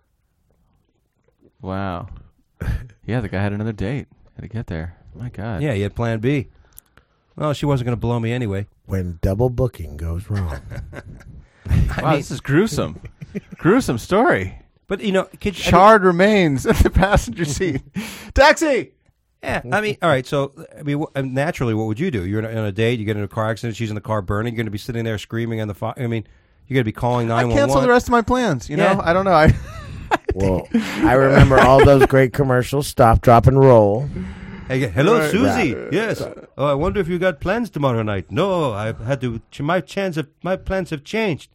Wow. Yeah, the guy had another date. Had to get there. My God. Yeah, he had plan B. Well, she wasn't going to blow me anyway. When double booking goes wrong. Wow, this is gruesome. Gruesome story. But, you know... Charred remains in the passenger seat. Taxi! Yeah, I mean, all right, so, naturally, what would you do? You're on a date, you get in a car accident, she's in the car burning, you're going to be sitting there screaming on the fire. I mean, you're going to be calling 911. I cancel the rest of my plans, you know? I don't know. Well, I remember all those great commercials, Stop, Drop, and Roll. Hey, hello, Susie. Yes. Oh, I wonder if you got plans tomorrow night. No, I've had to. My plans have changed.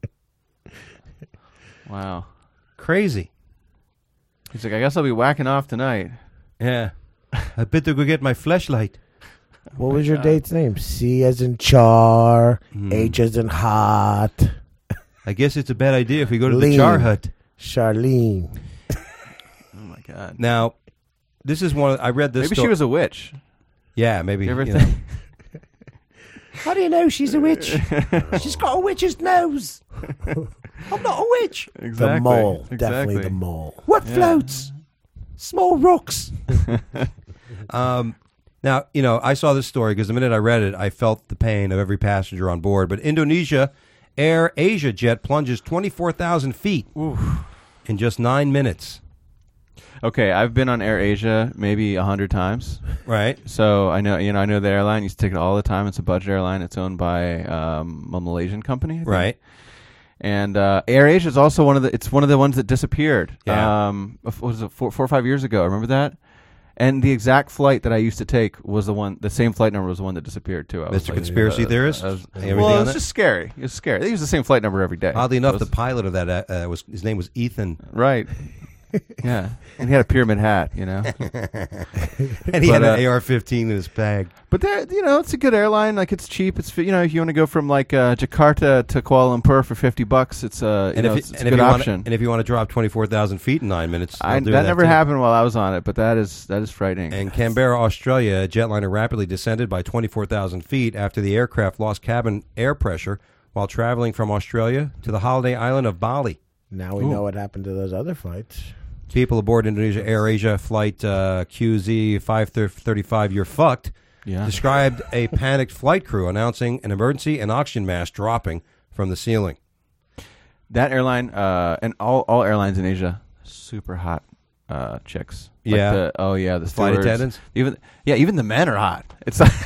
Wow. Crazy. He's like, I guess I'll be whacking off tonight. Yeah. I better go get my flashlight. What was your date's name? C as in char, H as in hot. I guess it's a bad idea if we go to the char hut. Charlene. Oh, my God. Now, this is one. I read this. Maybe she was a witch. Yeah, maybe. How do you know she's a witch? She's got a witch's nose. I'm not a witch. Exactly. The mole. Exactly. Definitely the mole. What floats? Small rocks. Now, you know, I saw this story because the minute I read it, I felt the pain of every passenger on board. But Indonesia Air Asia jet plunges 24,000 feet in just 9 minutes. Okay, I've been on Air Asia maybe 100 times. Right. So I know, I know the airline. I used to take it all the time. It's a budget airline. It's owned by a Malaysian company, I think. Right. And Air Asia is also one of the ones that disappeared. Yeah. What was it, 4 or 5 years ago? Remember that? And the exact flight that I used to take was the same flight number was the one that disappeared too. Mr. Conspiracy Theorist? Well, it's just scary. It's scary. They use the same flight number every day. Oddly enough, the pilot of that his name was Ethan. Right. Yeah, and he had a pyramid hat, you know. And he had an AR-15 in his bag. But it's a good airline. Like, it's cheap. It's, if you want to go from like Jakarta to Kuala Lumpur for $50, it's a good option. And if you want to drop 24,000 feet in 9 minutes, that never happened while I was on it, but that is frightening. In Canberra, Australia, a jetliner rapidly descended by 24,000 feet after the aircraft lost cabin air pressure while traveling from Australia to the holiday island of Bali. Now we know what happened to those other flights. People aboard Indonesia Air Asia flight QZ 535, you're fucked, described a panicked flight crew announcing an emergency and oxygen mask dropping from the ceiling. That airline and all airlines in Asia, super hot. chicks. Yeah. Like the flight stewards. attendants. Even the men are hot. It's like,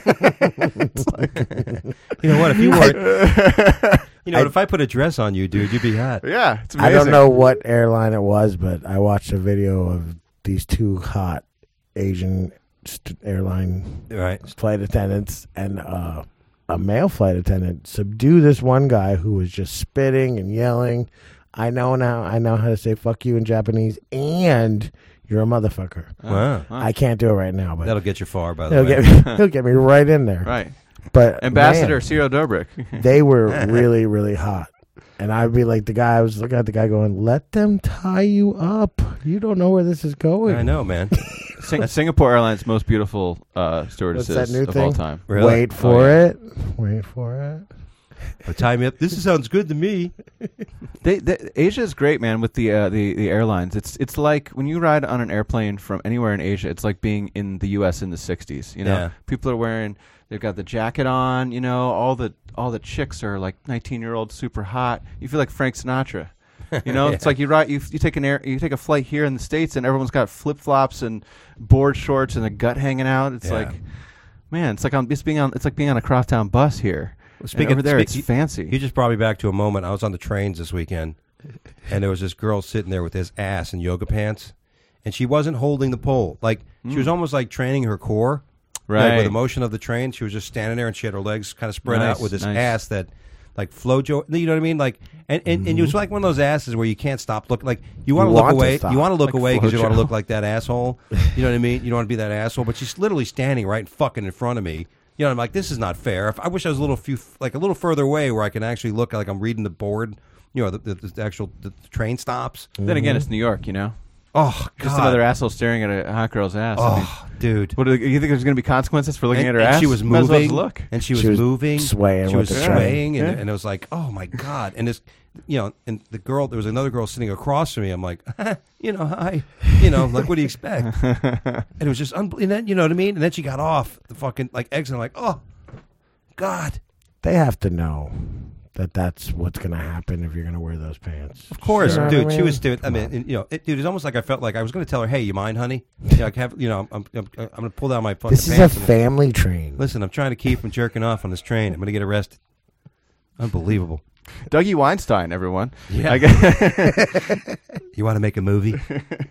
you know what? If you were, if I put a dress on you, dude, you'd be hot. yeah, it's I amazing. don't know what airline it was, but I watched a video of these two hot Asian airline Right. flight attendants and a male flight attendant subdue this one guy who was just spitting and yelling. I know how to say fuck you in Japanese, and you're a motherfucker. Wow. I can't do it right now, but That'll get you far, by the way. he'll get me right in there. Right. But Ambassador man, Cyril Dobrik. they were really, really hot. And I'd be like I was looking at the guy going, let them tie you up. You don't know where this is going. I know, man. Singapore Airlines' most beautiful stewardesses What's that new of thing? all time. Really? Wait for it. Wait for it. Tie me up. This sounds good to me. Asia is great, man. With the airlines, it's like when you ride on an airplane from anywhere in Asia, it's like being in the U.S. in the '60s. Yeah. People are wearing, they've got the jacket on. All the chicks are like 19-year-olds, super hot. You feel like Frank Sinatra. It's like you take a flight here in the States, and everyone's got flip flops and board shorts and a gut hanging out. It's like, man, it's like being on a Crosstown bus here. Speaking over there, it's fancy. You just brought me back to a moment. I was on the trains this weekend, and there was this girl sitting there with this ass in yoga pants, and she wasn't holding the pole. Like she was almost like training her core, right? Like, with the motion of the train. She was just standing there, and she had her legs kind of spread Nice, out with this nice. ass that, like flojo. You know what I mean? Like, and it was like one of those asses where you can't stop looking. Like you want to look away. You want to look Like away because you don't want Flojo. to look like that asshole. You know what I mean? You don't want to be that asshole. But she's literally standing right fucking in front of me. I'm like, this is not fair. I wish I was a little further away where I can actually look like I'm reading the board. The actual train stops. Then again, it's New York, Oh, God. Just another asshole staring at a hot girl's ass. Oh, dude. What you think there's going to be consequences for looking at her and ass? she was Might as well moving. just look. And she was moving, swaying. She was with the train. swaying, and it was like, oh my God. And this, and the girl, there was another girl sitting across from me. I'm like, hi, like, what do you expect? And it was just, and then, you know what I mean? And then she got off the fucking exit. I'm like, oh God. They have to know that that's what's going to happen if you're going to wear those pants. Of course, You know dude. what I She mean? was doing. I mean, dude. It's almost like I felt like I was going to tell her, "Hey, you mind, honey? I'm going to pull down my fucking This is a pants." and- family train. Listen, I'm trying to keep from jerking off on this train. I'm going to get arrested. Unbelievable. Dougie Weinstein, everyone. Yeah. You want to make a movie?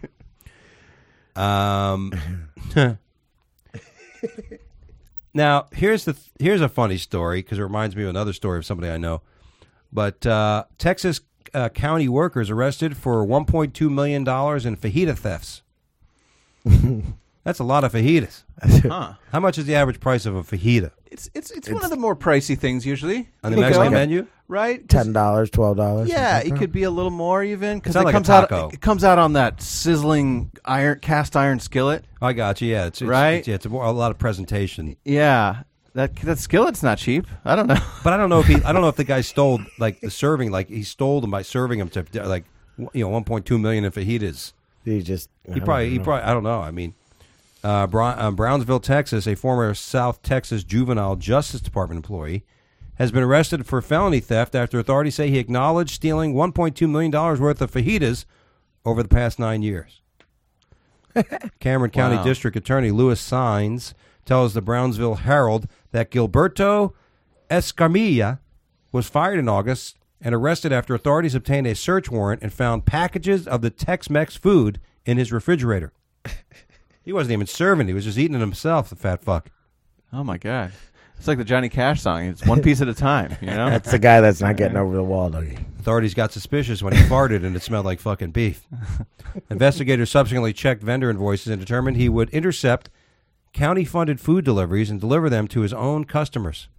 Now, here's a funny story because it reminds me of another story of somebody I know. But Texas county workers arrested for $1.2 million in fajita thefts. That's a lot of fajitas. Huh. How much is the average price of a fajita It's one of the more pricey things usually on the You Mexican go, menu? right? $10, $12. Yeah, it could be a little more even because It's not it like a comes taco. out. It comes out on that sizzling cast iron skillet. I got you. Yeah, it's Right? It's a lot of presentation. Yeah, that skillet's not cheap. I don't know. But I don't know if the guy stole like the serving, like he stole them by serving them to like 1.2 million in fajitas. He probably I don't know. I mean, Brownsville, Texas, a former South Texas Juvenile Justice Department employee has been arrested for felony theft after authorities say he acknowledged stealing $1.2 million worth of fajitas over the past 9 years. Cameron County Wow. District Attorney Louis Sines tells the Brownsville Herald that Gilberto Escamilla was fired in August and arrested after authorities obtained a search warrant and found packages of the Tex-Mex food in his refrigerator. He wasn't even serving; he was just eating it himself. The fat fuck. Oh my god, it's like the Johnny Cash song. It's one piece at a time. That's the guy that's not getting over the wall, Dougie. Authorities got suspicious when he farted and it smelled like fucking beef. Investigators subsequently checked vendor invoices and determined he would intercept county-funded food deliveries and deliver them to his own customers.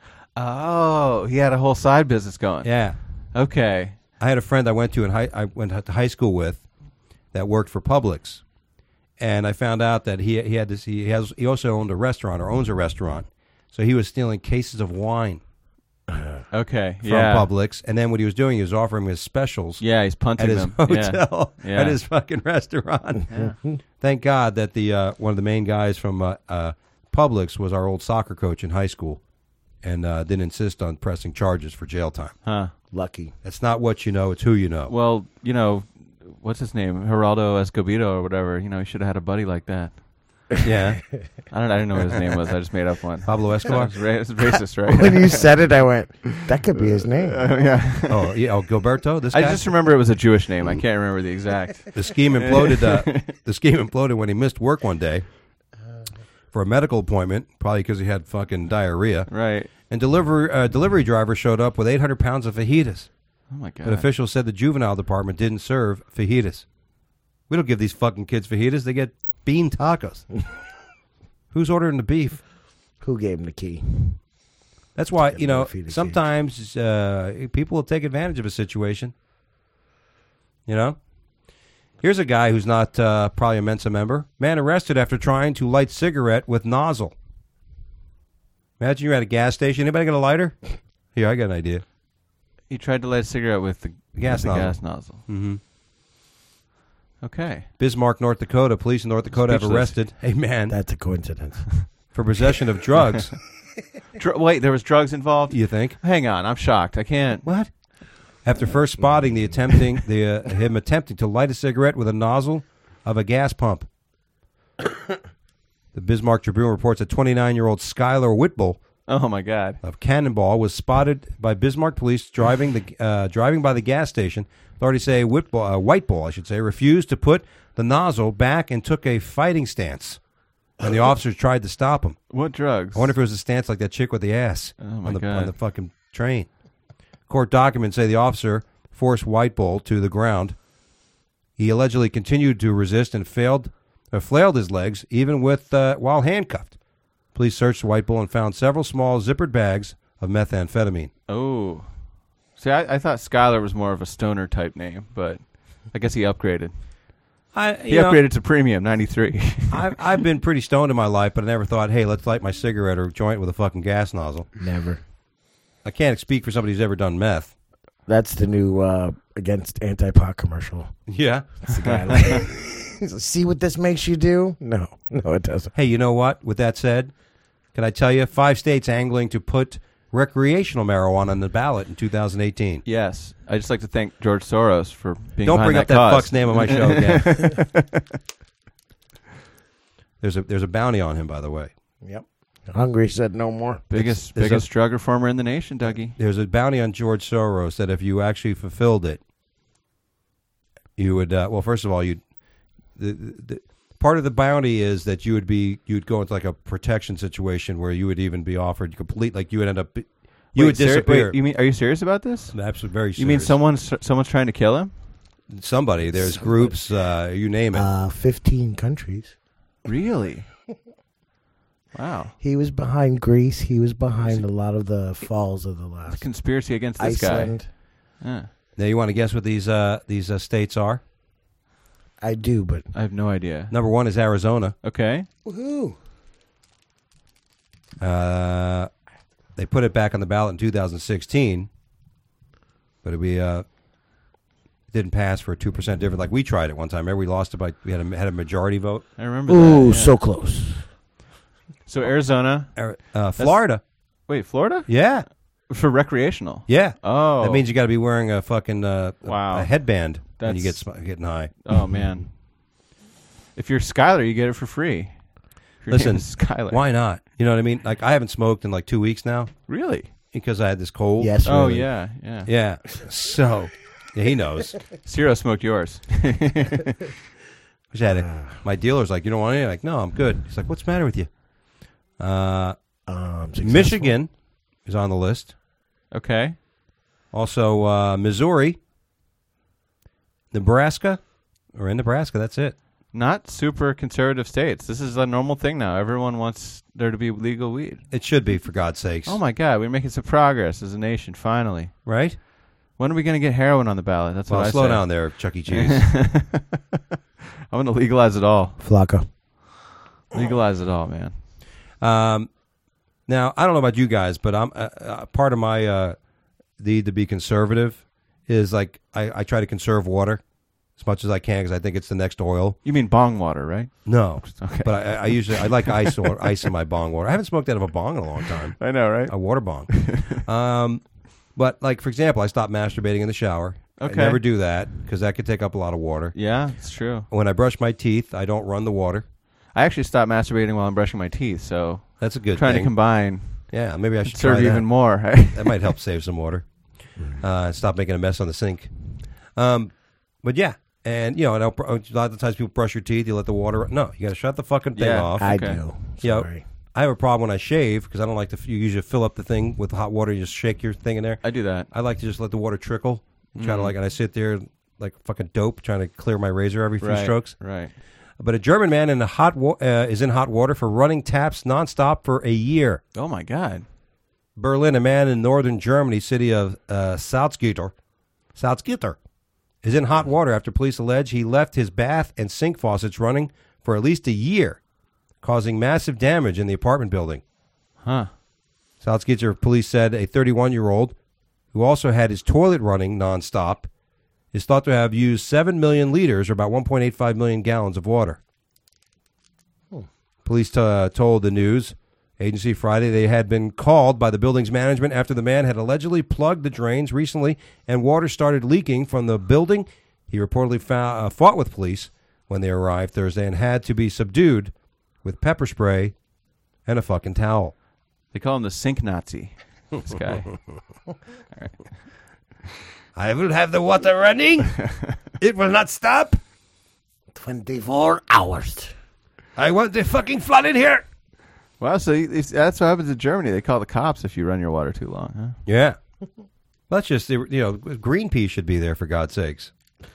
Oh, he had a whole side business going. Yeah. Okay. I had a friend I went to high school with that worked for Publix, and I found out that he also owned a restaurant or owns a restaurant, so he was stealing cases of wine Okay. from Yeah. Publix, and then what he was doing, he was offering his specials Yeah, he's punting at his them. hotel, Yeah. at his fucking restaurant. Thank God that the one of the main guys from Publix was our old soccer coach in high school, and didn't insist on pressing charges for jail time. Huh. Lucky. That's not what you know; it's who you know. Well, what's his name, Geraldo Escobedo or whatever. You know, he should have had a buddy like that. Yeah. I didn't know what his name was. I just made up one. Pablo Escobar? It's racist, right? When you said it, I went, that could be his name. Yeah. Oh, yeah. Oh, Gilberto. This guy. I just remember it was a Jewish name. I can't remember the exact. The scheme imploded. The scheme imploded when he missed work one day for a medical appointment, probably because he had fucking diarrhea. Right. And delivery driver showed up with 800 pounds of fajitas. Oh my god. But officials said the juvenile department didn't serve fajitas. We don't give these fucking kids fajitas. They get bean tacos. Who's ordering the beef? Who gave him the key? That's why, Get you know, feed the sometimes people will take advantage of a situation. You know? Here's a guy who's not probably a Mensa member. Man arrested after trying to light cigarette with nozzle. Imagine you're at a gas station. Anybody got a lighter? Here, I got an idea. He tried to light a cigarette with the gas nozzle. Gas nozzle. Mm-hmm. Okay. Bismarck, North Dakota. Police in North Dakota have arrested a man That's a coincidence. for possession of drugs. Wait, there was drugs involved? You think? Hang on, I'm shocked. I can't. What? After first spotting him attempting to light a cigarette with a nozzle of a gas pump. The Bismarck Tribune reports that 29-year-old Skylar Whitbull Oh my God! of Cannonball was spotted by Bismarck police driving by the gas station. Authorities say Whiteball, I should say, refused to put the nozzle back and took a fighting stance. And the officers tried to stop him. What drugs? I wonder if it was a stance like that chick with the ass my on God. the fucking train. Court documents say the officer forced Whiteball to the ground. He allegedly continued to resist and flailed his legs, even while handcuffed. Police searched Whiteball and found several small zippered bags of methamphetamine. Oh. See, I thought Skylar was more of a stoner type name, but I guess he upgraded. He upgraded to Premium 93. I've been pretty stoned in my life, but I never thought, hey, let's light my cigarette or joint with a fucking gas nozzle. Never. I can't speak for somebody who's ever done meth. That's the new against anti-pot commercial. Yeah. That's the guy like, see what this makes you do? No, it doesn't. Hey, you know what? With that said, can I tell you, 5 states angling to put recreational marijuana on the ballot in 2018. Yes. I'd just like to thank George Soros for being Don't behind bring up that cause. fuck's name on my show again. There's a bounty on him, by the way. Yep. Hungry said no more. Biggest There's drug reformer in the nation, Dougie. There's a bounty on George Soros that if you actually fulfilled it, you would. Well, first of all, the part of the bounty is that you'd go into like a protection situation where you would even be offered complete, like you would end up, would disappear. Are you serious about this? Absolutely, very serious. You mean someone's trying to kill him? Somebody. There's groups. You name it. 15 countries. Really? Wow. He was behind Greece. He was behind a lot of the falls of the last. Conspiracy against this Iceland. guy. Yeah. Now you want to guess what these states are? I do, but I have no idea. Number 1 is Arizona. Okay. woohoo! They put it back on the ballot in 2016, but it didn't pass for a 2% difference. Like we tried it one time. Remember we lost it we had a majority vote. I remember that. Ooh, Yeah. so close. So Arizona. Florida. Wait, Florida? Yeah. For recreational. Yeah. Oh. That means you got to be wearing a fucking Wow. a headband when you That's- getting high. Oh, man. If you're Skylar, you get it for free. If your Listen, name is Skylar. why not? You know what I mean? Like I haven't smoked in like 2 weeks now Really? because I had this cold. Yes. Oh, really. yeah. Yeah. So, yeah, he knows. Ciro smoked yours. Which I had my dealer's like, you don't want any? Like, no, I'm good. He's like, what's the matter with you? Successful. Michigan is on the list. Okay. Also, Missouri, Nebraska, or in Nebraska. That's it. Not super conservative states. This is a normal thing now. Everyone wants there to be legal weed. It should be, for God's sakes. Oh, my God. We're making some progress as a nation, finally. Right? When are we going to get heroin on the ballot? That's Well, what I slow say. down there, Chuck E. Cheese. I'm going to legalize it all. Flacco. Legalize it all, man. Now, I don't know about you guys, but I'm part of my need to be conservative is like I try to conserve water as much as I can because I think it's the next oil. You mean bong water, right? No, Okay. but I usually I like ice in my bong water. I haven't smoked out of a bong in a long time. I know, right? A water bong. But like for example, I stopped masturbating in the shower Okay. I never do that because that could take up a lot of water. Yeah, it's true. When I brush my teeth, I don't run the water. I actually stopped masturbating while I'm brushing my teeth, so That's a good trying thing. to combine. Yeah, maybe I should serve try that. even more. That might help save some water. Stop making a mess on the sink. But yeah, and a lot of times people brush your teeth. You let the water. No, you got to shut the fucking thing off. I Okay. do. Yeah. Sorry. I have a problem when I shave because I don't like to. You usually fill up the thing with hot water. You just shake your thing in there. I do that. I like to just let the water trickle. Try to and I sit there like fucking dope trying to clear my razor every few strokes. Right. But a German man in is in hot water for running taps nonstop for a year. Oh my God. Berlin, a man in northern Germany, city of Salzgitter, is in hot water after police allege he left his bath and sink faucets running for at least a year, causing massive damage in the apartment building. Huh. Salzgitter police said a 31-year-old who also had his toilet running nonstop is thought to have used 7 million liters, or about 1.85 million gallons of water. Police told the news agency Friday they had been called by the building's management after the man had allegedly plugged the drains recently and water started leaking from the building. He reportedly fought with police when they arrived Thursday and had to be subdued with pepper spray and a fucking towel. They call him the sink Nazi. This guy. All right. I will have the water running. It will not stop. 24 hours. I want the fucking flood in here. Wow, so that's what happens in Germany. They call the cops if you run your water too long, huh? Yeah. That's just, Greenpeace should be there, for God's sakes.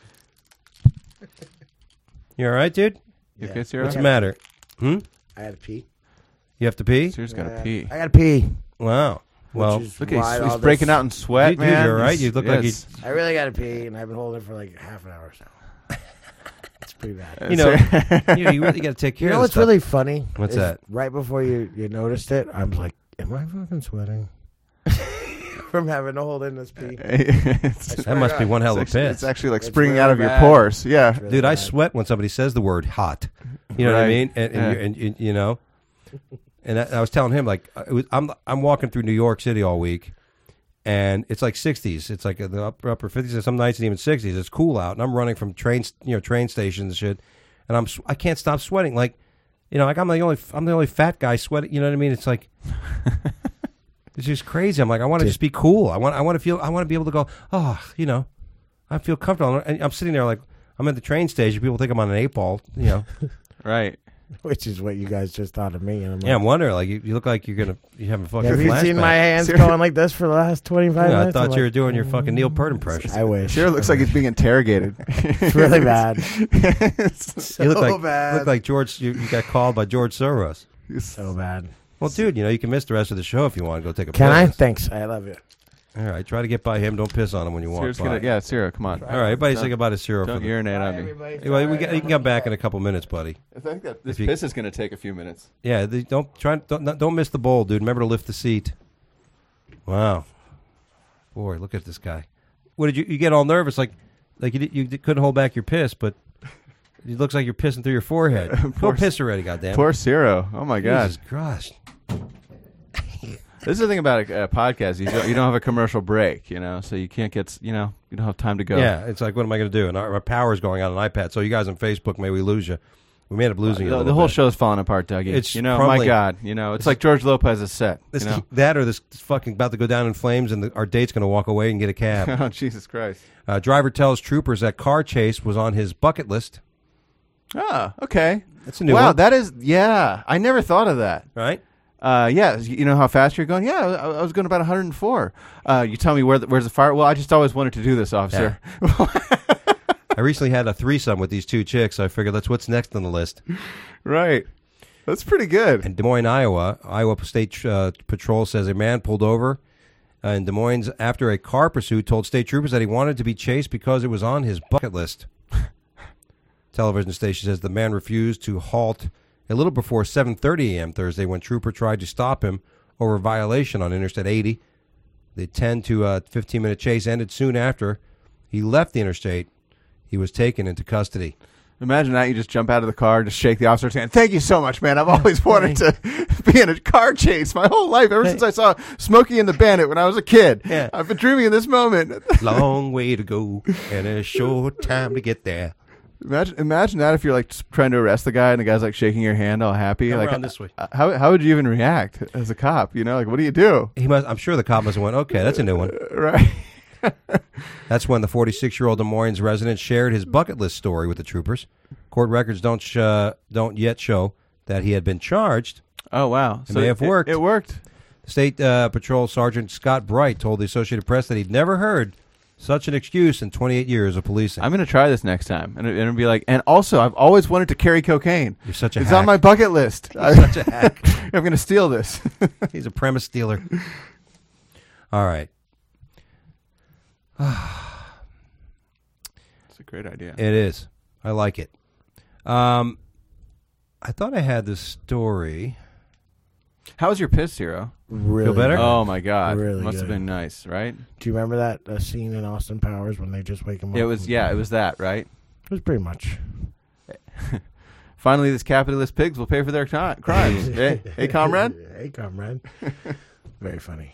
You all right, dude? You okay, Sarah? What's the matter? I had to pee. You have to pee? Sarah's got to pee. I got to pee. Wow. Well, Look, he's breaking out in sweat, dude, man. you're right. You look like you... I really got to pee, and I've been holding it for like half an hour or so. It's pretty bad. You really got to take care of You know this what's stuff. really funny? What's is that? Right before you noticed it, I was like, am I fucking sweating? From having to hold in this pee. That must be one hell of a piss. It's actually like It's springing really out of your bad. pores. Yeah. It's really Dude, I bad. sweat when somebody says the word hot. You know what I Right. mean? And you know, and I was telling him like I'm walking through New York City all week, and it's like 60s. It's like the upper 50s, and some nights and even 60s. It's cool out, and I'm running from train stations and shit, and I can't stop sweating. Like, like I'm the only fat guy sweating. You know what I mean? It's like. It's just crazy. I'm like, I want to just be cool. I want to be able to go, I feel comfortable. And I'm sitting there like, I'm at the train station. People think I'm on an 8-ball, Right. Which is what you guys just thought of me. And I'm like, Yeah, I'm wondering, like, you look like you having a fucking have you seen flashback. my hands going like this for the last 25 Yeah, I minutes? thought I'm you were like, doing your fucking Neil Peart impression. I wish. Sarah looks like he's being interrogated. It's really bad. You look bad. look like George. You got called by George Soros. So bad. Well, dude, you can miss the rest of the show if you want to go take a Can I? piss. Thanks. I love you. All right, try to get by him. Don't piss on him when you walk Sarah's by. gonna, Sarah, come on. All right, everybody say goodbye to Sarah. Don't urinate on me. Well, you can come back in a couple minutes, buddy. I think that this If you- piss is going to take a few minutes. Yeah, don't miss the bowl, dude. Remember to lift the seat. Wow, boy, look at this guy. What did you get all nervous? Like you couldn't hold back your piss, but it looks like you're pissing through your forehead. Go piss already, goddamn. Poor Sarah. Oh my God. Jesus Christ. This is the thing about a podcast. You don't have a commercial break, so you can't get, you don't have time to go. Yeah, it's like, what am I going to do? And our power's going on an iPad. So you guys on Facebook, may we lose you. We may end up losing you. The whole show's falling apart, Dougie. It's my crumbling. God. It's like George Lopez's set. That or this fucking about to go down in flames, and our date's going to walk away and get a cab. Oh, Jesus Christ. Driver tells troopers that car chase was on his bucket list. Ah, okay. That's a new wow, one. that is, I never thought of that. Right? Yeah, you know how fast you're going? Yeah, I was going about 104. You tell me where's the fire? Well, I just always wanted to do this, officer. Yeah. I recently had a threesome with these two chicks, so I figured that's what's next on the list. Right. That's pretty good. In Des Moines, Iowa State Patrol says a man pulled over in Des Moines after a car pursuit told state troopers that he wanted to be chased because it was on his bucket list. Television station says the man refused to halt a little before 7:30 a.m. Thursday when trooper tried to stop him over a violation on Interstate 80. The 10 to 15-minute chase ended soon after he left the interstate. He was taken into custody. Imagine that you just jump out of the car, just shake the officer's hand. Thank you so much, man. I've always wanted to be in a car chase my whole life, ever since I saw Smokey and the Bandit when I was a kid. Yeah. I've been dreaming of this moment. Long way to go and a short time to get there. Imagine that if you're like trying to arrest the guy and the guy's like shaking your hand all happy. Come like around this way. How would you even react as a cop? You know, like what do you do? I'm sure the cop must have went, okay, that's a new one. Right. That's when the 46-year-old Des Moines resident shared his bucket list story with the troopers. Court records don't yet show that he had been charged. Oh, wow. It may have worked. It worked. State Patrol Sergeant Scott Bright told the Associated Press that he'd never heard such an excuse in 28 years of policing. I'm going to try this next time. And it'll be like, and also, I've always wanted to carry cocaine. You're such a It's hack. on my bucket list. You're such a hack. I'm going to steal this. He's a premise stealer. All right. It's a great idea. It is. I like it. I thought I had this story. How was your piss, Hero? Really Feel better? Oh, my God. Really Must have good. been nice, right? Do you remember that scene in Austin Powers when they just wake him up? It was that, right? It was pretty much. Finally, these capitalist pigs will pay for their crimes. Hey, comrade? Hey, comrade. Very funny.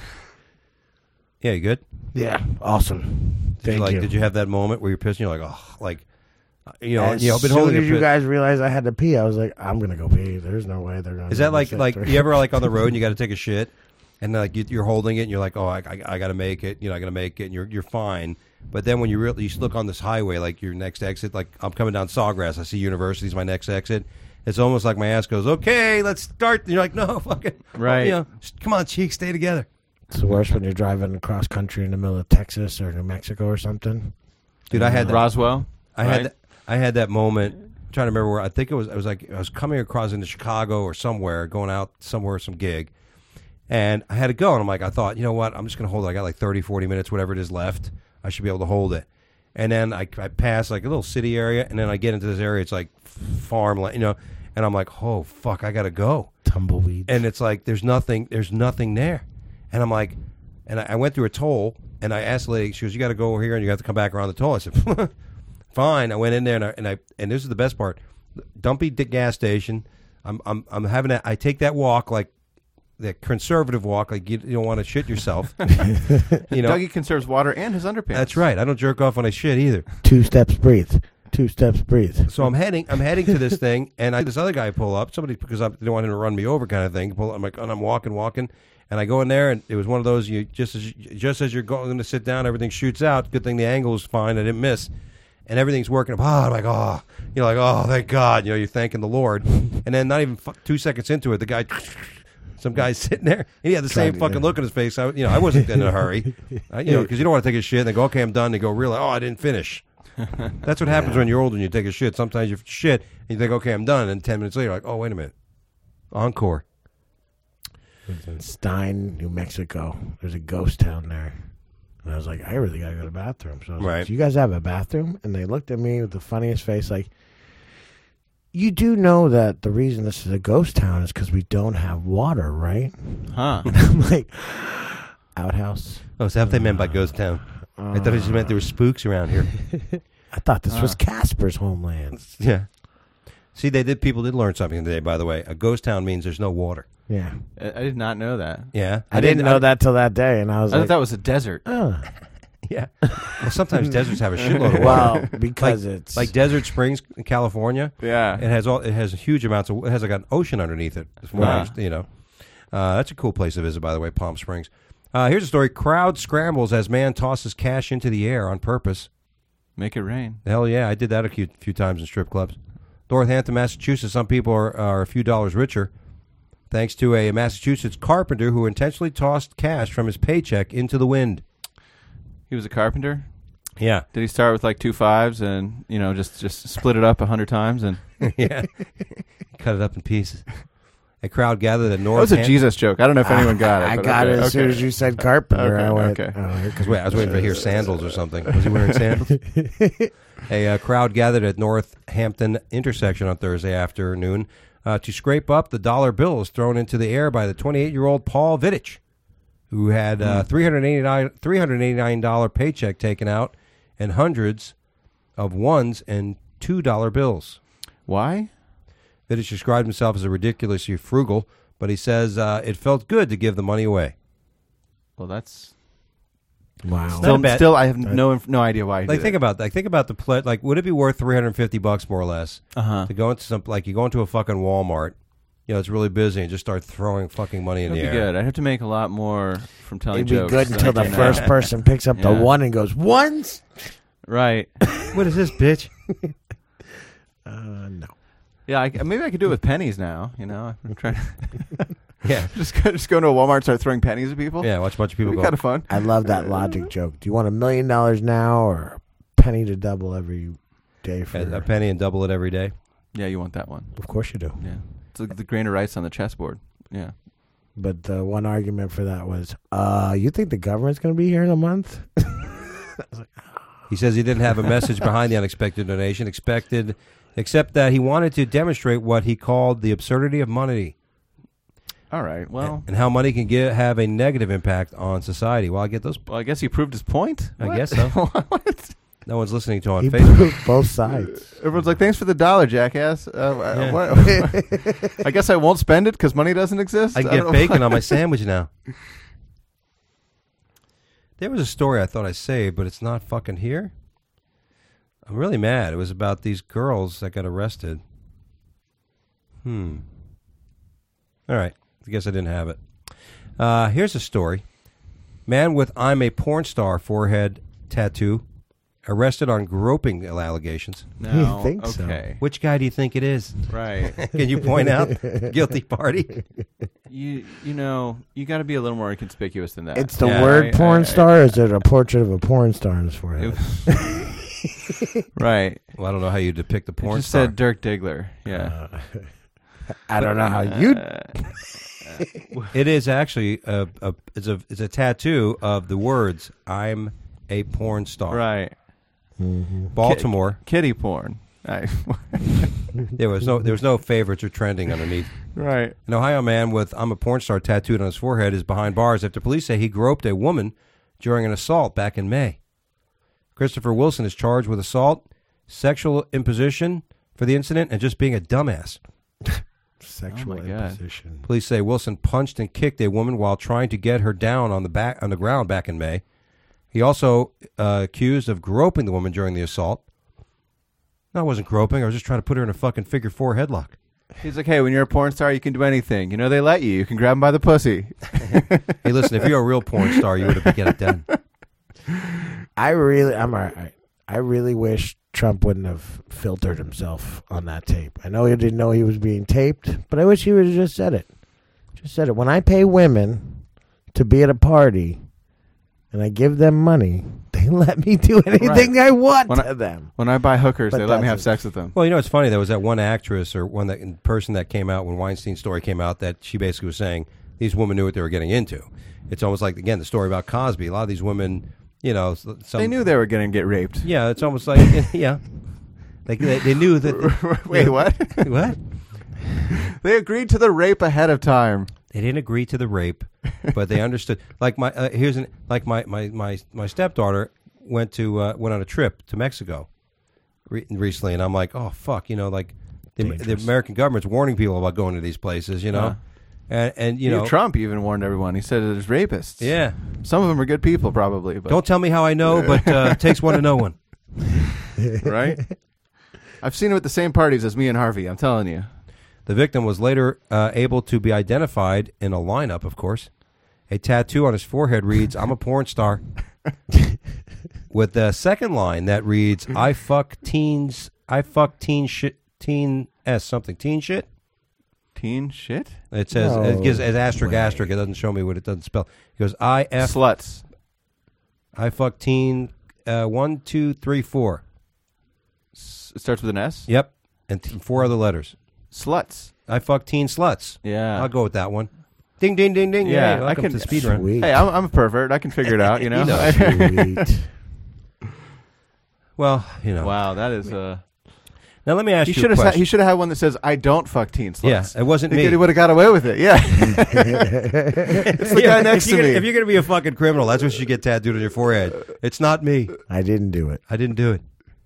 Yeah, you good? Yeah, awesome. Thank you. Did you have that moment where you're pissing? You're like, oh, like, As been soon holding as your you piss. guys realized I had to pee, I was like, I'm gonna go pee. There's no way they're gonna. Is that like let me you ever like on the road and you got to take a shit and like you're holding it and you're like, oh, I got to make it, I got to make it, and you're fine. But then when you look on this highway, like your next exit, like I'm coming down Sawgrass, I see University's my next exit. It's almost like my ass goes, okay, let's start. And you're like, no, fucking Right. Come on, cheeks, stay together. It's the worst when you're driving across country in the middle of Texas or New Mexico or something. Dude, I had that. Roswell? I had that moment. I'm trying to remember where. I think it was like I was coming across into Chicago or somewhere, going out somewhere, some gig, and I had to go. And I'm like, I thought, you know what? I'm just gonna hold it. I got like 30, 40 minutes, whatever it is left. I should be able to hold it. And then I pass like a little city area, and then I get into this area. It's like farmland, and I'm like, oh fuck, I gotta go. Tumbleweeds. And it's like there's nothing there, and I'm like, and I went through a toll, and I asked the lady, she goes, you got to go over here, and you have to come back around the toll. I said, fine. I went in there, and this is the best part, dumpy gas station. I'm having that. I take that walk like the conservative walk, like you don't want to shit yourself. Dougie conserves water and his underpants. That's right. I don't jerk off when I shit either. 2 steps, breathe. 2 steps, breathe. So I'm heading to this thing, and this other guy pull up, somebody, because I didn't want him to run me over kind of thing. I'm like, and I'm walking, and I go in there, and it was one of those, just as you're going to sit down, everything shoots out. Good thing the angle was fine, I didn't miss, and everything's working up. I'm like, oh, thank God, you're thanking the Lord, and then not even 2 seconds into it, the guy. Some guy's sitting there, and he had the same fucking look on his face. I wasn't in a hurry, because you don't want to take a shit, and they go, okay, I'm done. They go, really? Oh, I didn't finish. That's what happens when you're older and you take a shit. Sometimes you shit, and you think, okay, I'm done, and 10 minutes later, you're like, oh, wait a minute. Encore. In Stein, New Mexico. There's a ghost town there. And I was like, I really got to go to the bathroom. So I was like, do you guys have a bathroom? And they looked at me with the funniest face like, you do know that the reason this is a ghost town is because we don't have water, right? Huh. And I'm like, outhouse. Oh, is that what they meant by ghost town? I thought it just meant there were spooks around here. I thought this was Casper's homeland. Yeah. See, people did learn something today, by the way. A ghost town means there's no water. Yeah. I did not know that. Yeah. I didn't know that till that day, and I was I like, thought that was a desert. oh. Yeah. Well, sometimes deserts have a shitload of water. Well, because it's like Desert Springs in California. Yeah. It has huge amounts of. It has like an ocean underneath it. That's a cool place to visit, by the way, Palm Springs. Here's a story: crowd scrambles as man tosses cash into the air on purpose. Make it rain. Hell yeah, I did that a few times in strip clubs. Northampton, Massachusetts. Some people are a few dollars richer, thanks to a Massachusetts carpenter who intentionally tossed cash from his paycheck into the wind. He was a carpenter? Yeah. Did he start with like 2 5s and, just split it up 100 times? And yeah. Cut it up in pieces. A crowd gathered at That Northampton. was a Jesus joke. I don't know if anyone got it. I but got okay, it as soon okay. as you said carpenter. I went, okay. Because I was waiting to hear sandals or something. Was he wearing sandals? A crowd gathered at Northampton intersection on Thursday afternoon to scrape up the dollar bills thrown into the air by the 28-year-old Paul Vittich, who had $389 paycheck taken out and hundreds of ones and $2 bills. Why? Vidic described himself as a ridiculously frugal, but he says it felt good to give the money away. Well, that's Wow. still. I have no idea why. Like think about that. Think about the pledge. Like, would it be worth $350 more or less to go into some you go into a fucking Walmart? You know, it's really busy and just start throwing fucking money in the air. Good. I'd have to make a lot more from telling It'd jokes. be good until the first person picks up the one and goes, ones? Right. What is this, bitch? No. Yeah, maybe I could do it with pennies now. You know, I'm trying. Yeah, just go into a Walmart and start throwing pennies at people. Yeah, watch a bunch of people go. Kind of fun. I love that logic joke. Do you want $1 million now or a penny to double every day? For A penny and double it every day. Yeah, you want that one. Of course you do. Yeah, it's like the grain of rice on the chessboard. Yeah. But the one argument for that was, you think the government's going to be here in a month? He says he didn't have a message behind the unexpected donation, except that he wanted to demonstrate what he called the absurdity of money. All right. Well, and how money can have a negative impact on society. Well, I get those. Well, I guess he proved his point. I guess so. What? No one's listening to him on He Facebook. proved both sides. Everyone's like, "Thanks for the $1, jackass." I guess I won't spend it because money doesn't exist. I get bacon on my sandwich now. There was a story I thought I saved, but it's not fucking here. I'm really mad. It was about these girls that got arrested. All right. I guess I didn't have it. Here's a story. Man with "I'm a porn star" forehead tattoo arrested on groping allegations. No, You think so? okay. Which guy do you think it is? Right. Can you point out? Guilty party? You know, you got to be a little more inconspicuous than that. It's the word porn star, or is it a portrait of a porn star in his forehead? Right. Well, I don't know how you depict the porn It just star. said Dirk Diggler. Yeah. I don't know how you... It is actually it's a tattoo of the words "I'm a porn star." Right. Baltimore. Kitty porn. There was no favorites or trending underneath. Right. An Ohio man with "I'm a porn star" tattooed on his forehead is behind bars after police say he groped a woman during an assault back in May. Christopher Wilson is charged with assault, sexual imposition for the incident, and just being a dumbass. Sexual Oh my God. imposition. Police say Wilson punched and kicked a woman while trying to get her down on the ground back in May. He also accused of groping the woman during the assault. No, I wasn't groping. I was just trying to put her in a fucking figure 4 headlock. He's like, hey, when you're a porn star, you can do anything. You know, they let you. You can grab them by the pussy. Hey, listen, if you're a real porn star, you would have get it done. I really wish Trump wouldn't have filtered himself on that tape. I know he didn't know he was being taped, but I wish he would have just said it. Just said it. When I pay women to be at a party and I give them money, they let me do anything I want to them. When I buy hookers, But they let me have that's sex with them. Well, you know, it's funny. There was that one actress or person that came out when Weinstein's story came out that she basically was saying these women knew what they were getting into. It's almost like, again, the story about Cosby. A lot of these women, you know, They knew they were going to get raped. Yeah, it's almost like, yeah. They knew that. Wait, what? What? They agreed to the rape ahead of time. They didn't agree to the rape, but they understood. Like my my stepdaughter went on a trip to Mexico recently, and I'm like, oh fuck, you know, like the American government's warning people about going to these places, you know, and you know, Trump even warned everyone. He said there's rapists. Yeah, some of them are good people, probably. But don't tell me how I know, but it takes one to know one, right? I've seen it at the same parties as me and Harvey. I'm telling you. The victim was later able to be identified in a lineup, of course. A tattoo on his forehead reads, "I'm a porn star," with the second line that reads, I fuck teen shit." It says, it gives an asterisk. It doesn't show me what it doesn't spell. It goes, sluts. I fuck teen 1, 2, 3, 4. It starts with an S? Yep. And 4 other letters. Sluts. I fuck teen sluts. Yeah. I'll go with that one. Ding, ding, ding, ding. Yeah, welcome to speedrun. Hey, I'm a pervert. I can figure it out, you know? Sweet. Well, you know. Wow, that is... Now, let me ask you a question. He should have had one that says, I don't fuck teen sluts. Yeah, it wasn't me. He would have got away with it, yeah. It's the guy next to me. If you're going to be a fucking criminal, that's what you get tattooed on your forehead. It's not me. I didn't do it. I didn't do it.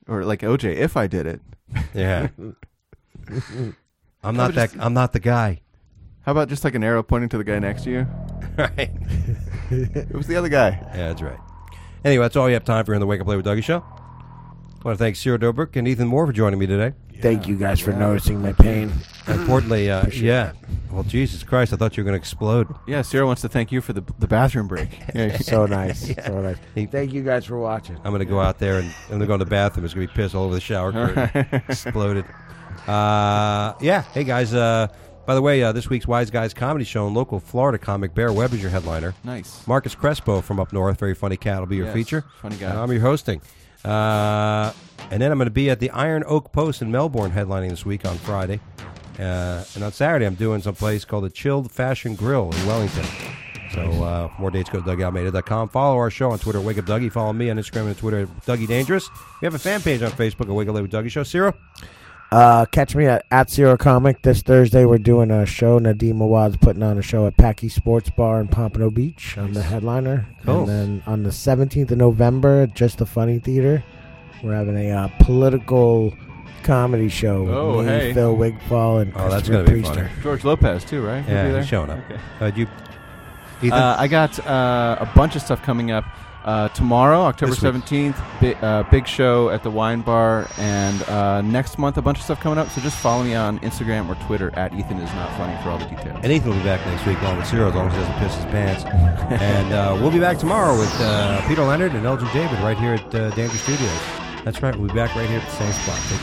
Or like OJ, if I did it. Yeah. I'm not the guy. How about just like an arrow pointing to the guy next to you? Right. It was the other guy. Yeah, that's right. Anyway, that's all you have time for in the Wake Up Late with Dougie show. I want to thank Cyril Dobrik and Ethan Moore for joining me today. Thank you guys for noticing my pain. Importantly, yeah. Well, Jesus Christ, I thought you were going to explode. Yeah, Cyril wants to thank you for the bathroom break. Yeah. So nice. Yeah. So nice. Thank you guys for watching. I'm going to go out there and I'm going to go in the bathroom. It's going to be piss all over the shower curtain. Exploded. Yeah. Hey, guys. By the way, this week's Wise Guys comedy show and local Florida comic Bear Webb is your headliner. Nice. Marcus Crespo from up north, very funny cat, will be your feature. Funny guy. I'm your hosting. And then I'm going to be at the Iron Oak Post in Melbourne headlining this week on Friday. And on Saturday, I'm doing some place called the Chilled Fashion Grill in Wellington. So for more dates, go to DougieAlmeida.com. Follow our show on Twitter, Wake Up Dougie. Follow me on Instagram and Twitter, Dougie Dangerous. We have a fan page on Facebook at Wake Up Late with Dougie Show. Cyril? Catch me at Zero Comic this Thursday. We're doing a show. Nadeem Awad's putting on a show at Packy Sports Bar in Pompano Beach. I'm the headliner. Cool. And then on the 17th of November at Just the Funny Theater, we're having a political comedy show with me, Phil Wigfall, and that's going to be funny. George Lopez too, right? Yeah, he's showing up. Okay. Ethan? I got a bunch of stuff coming up. Tomorrow, October 17th, big show at the Wine Bar, and next month a bunch of stuff coming up. So just follow me on Instagram or Twitter at Ethan is not funny for all the details. And Ethan will be back next week along with Cyril as long as he doesn't piss his pants. And we'll be back tomorrow with Peter Leonard and Elgin David right here at Danger Studios. That's right, we'll be back right here at the same spot. Take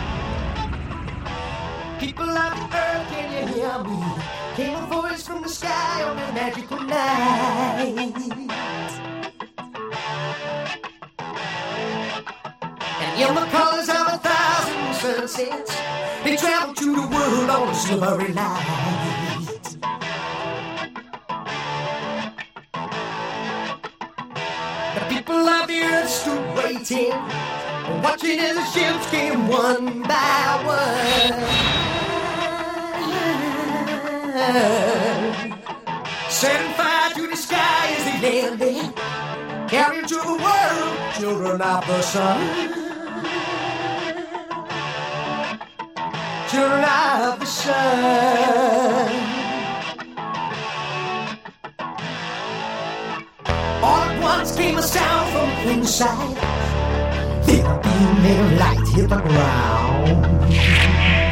care. People of the earth, can you hear me? Came a voice from the sky on a magical night. And in the colors of 1,000 sunsets, they travel to the world on a silvery light. The people of the earth stood waiting, watching as the ships came one by one. Setting fire to the sky as they landed, carrying to the world children of the sun. Children of the sun. All at once came a sound from inside. Then a beam of light hit the ground.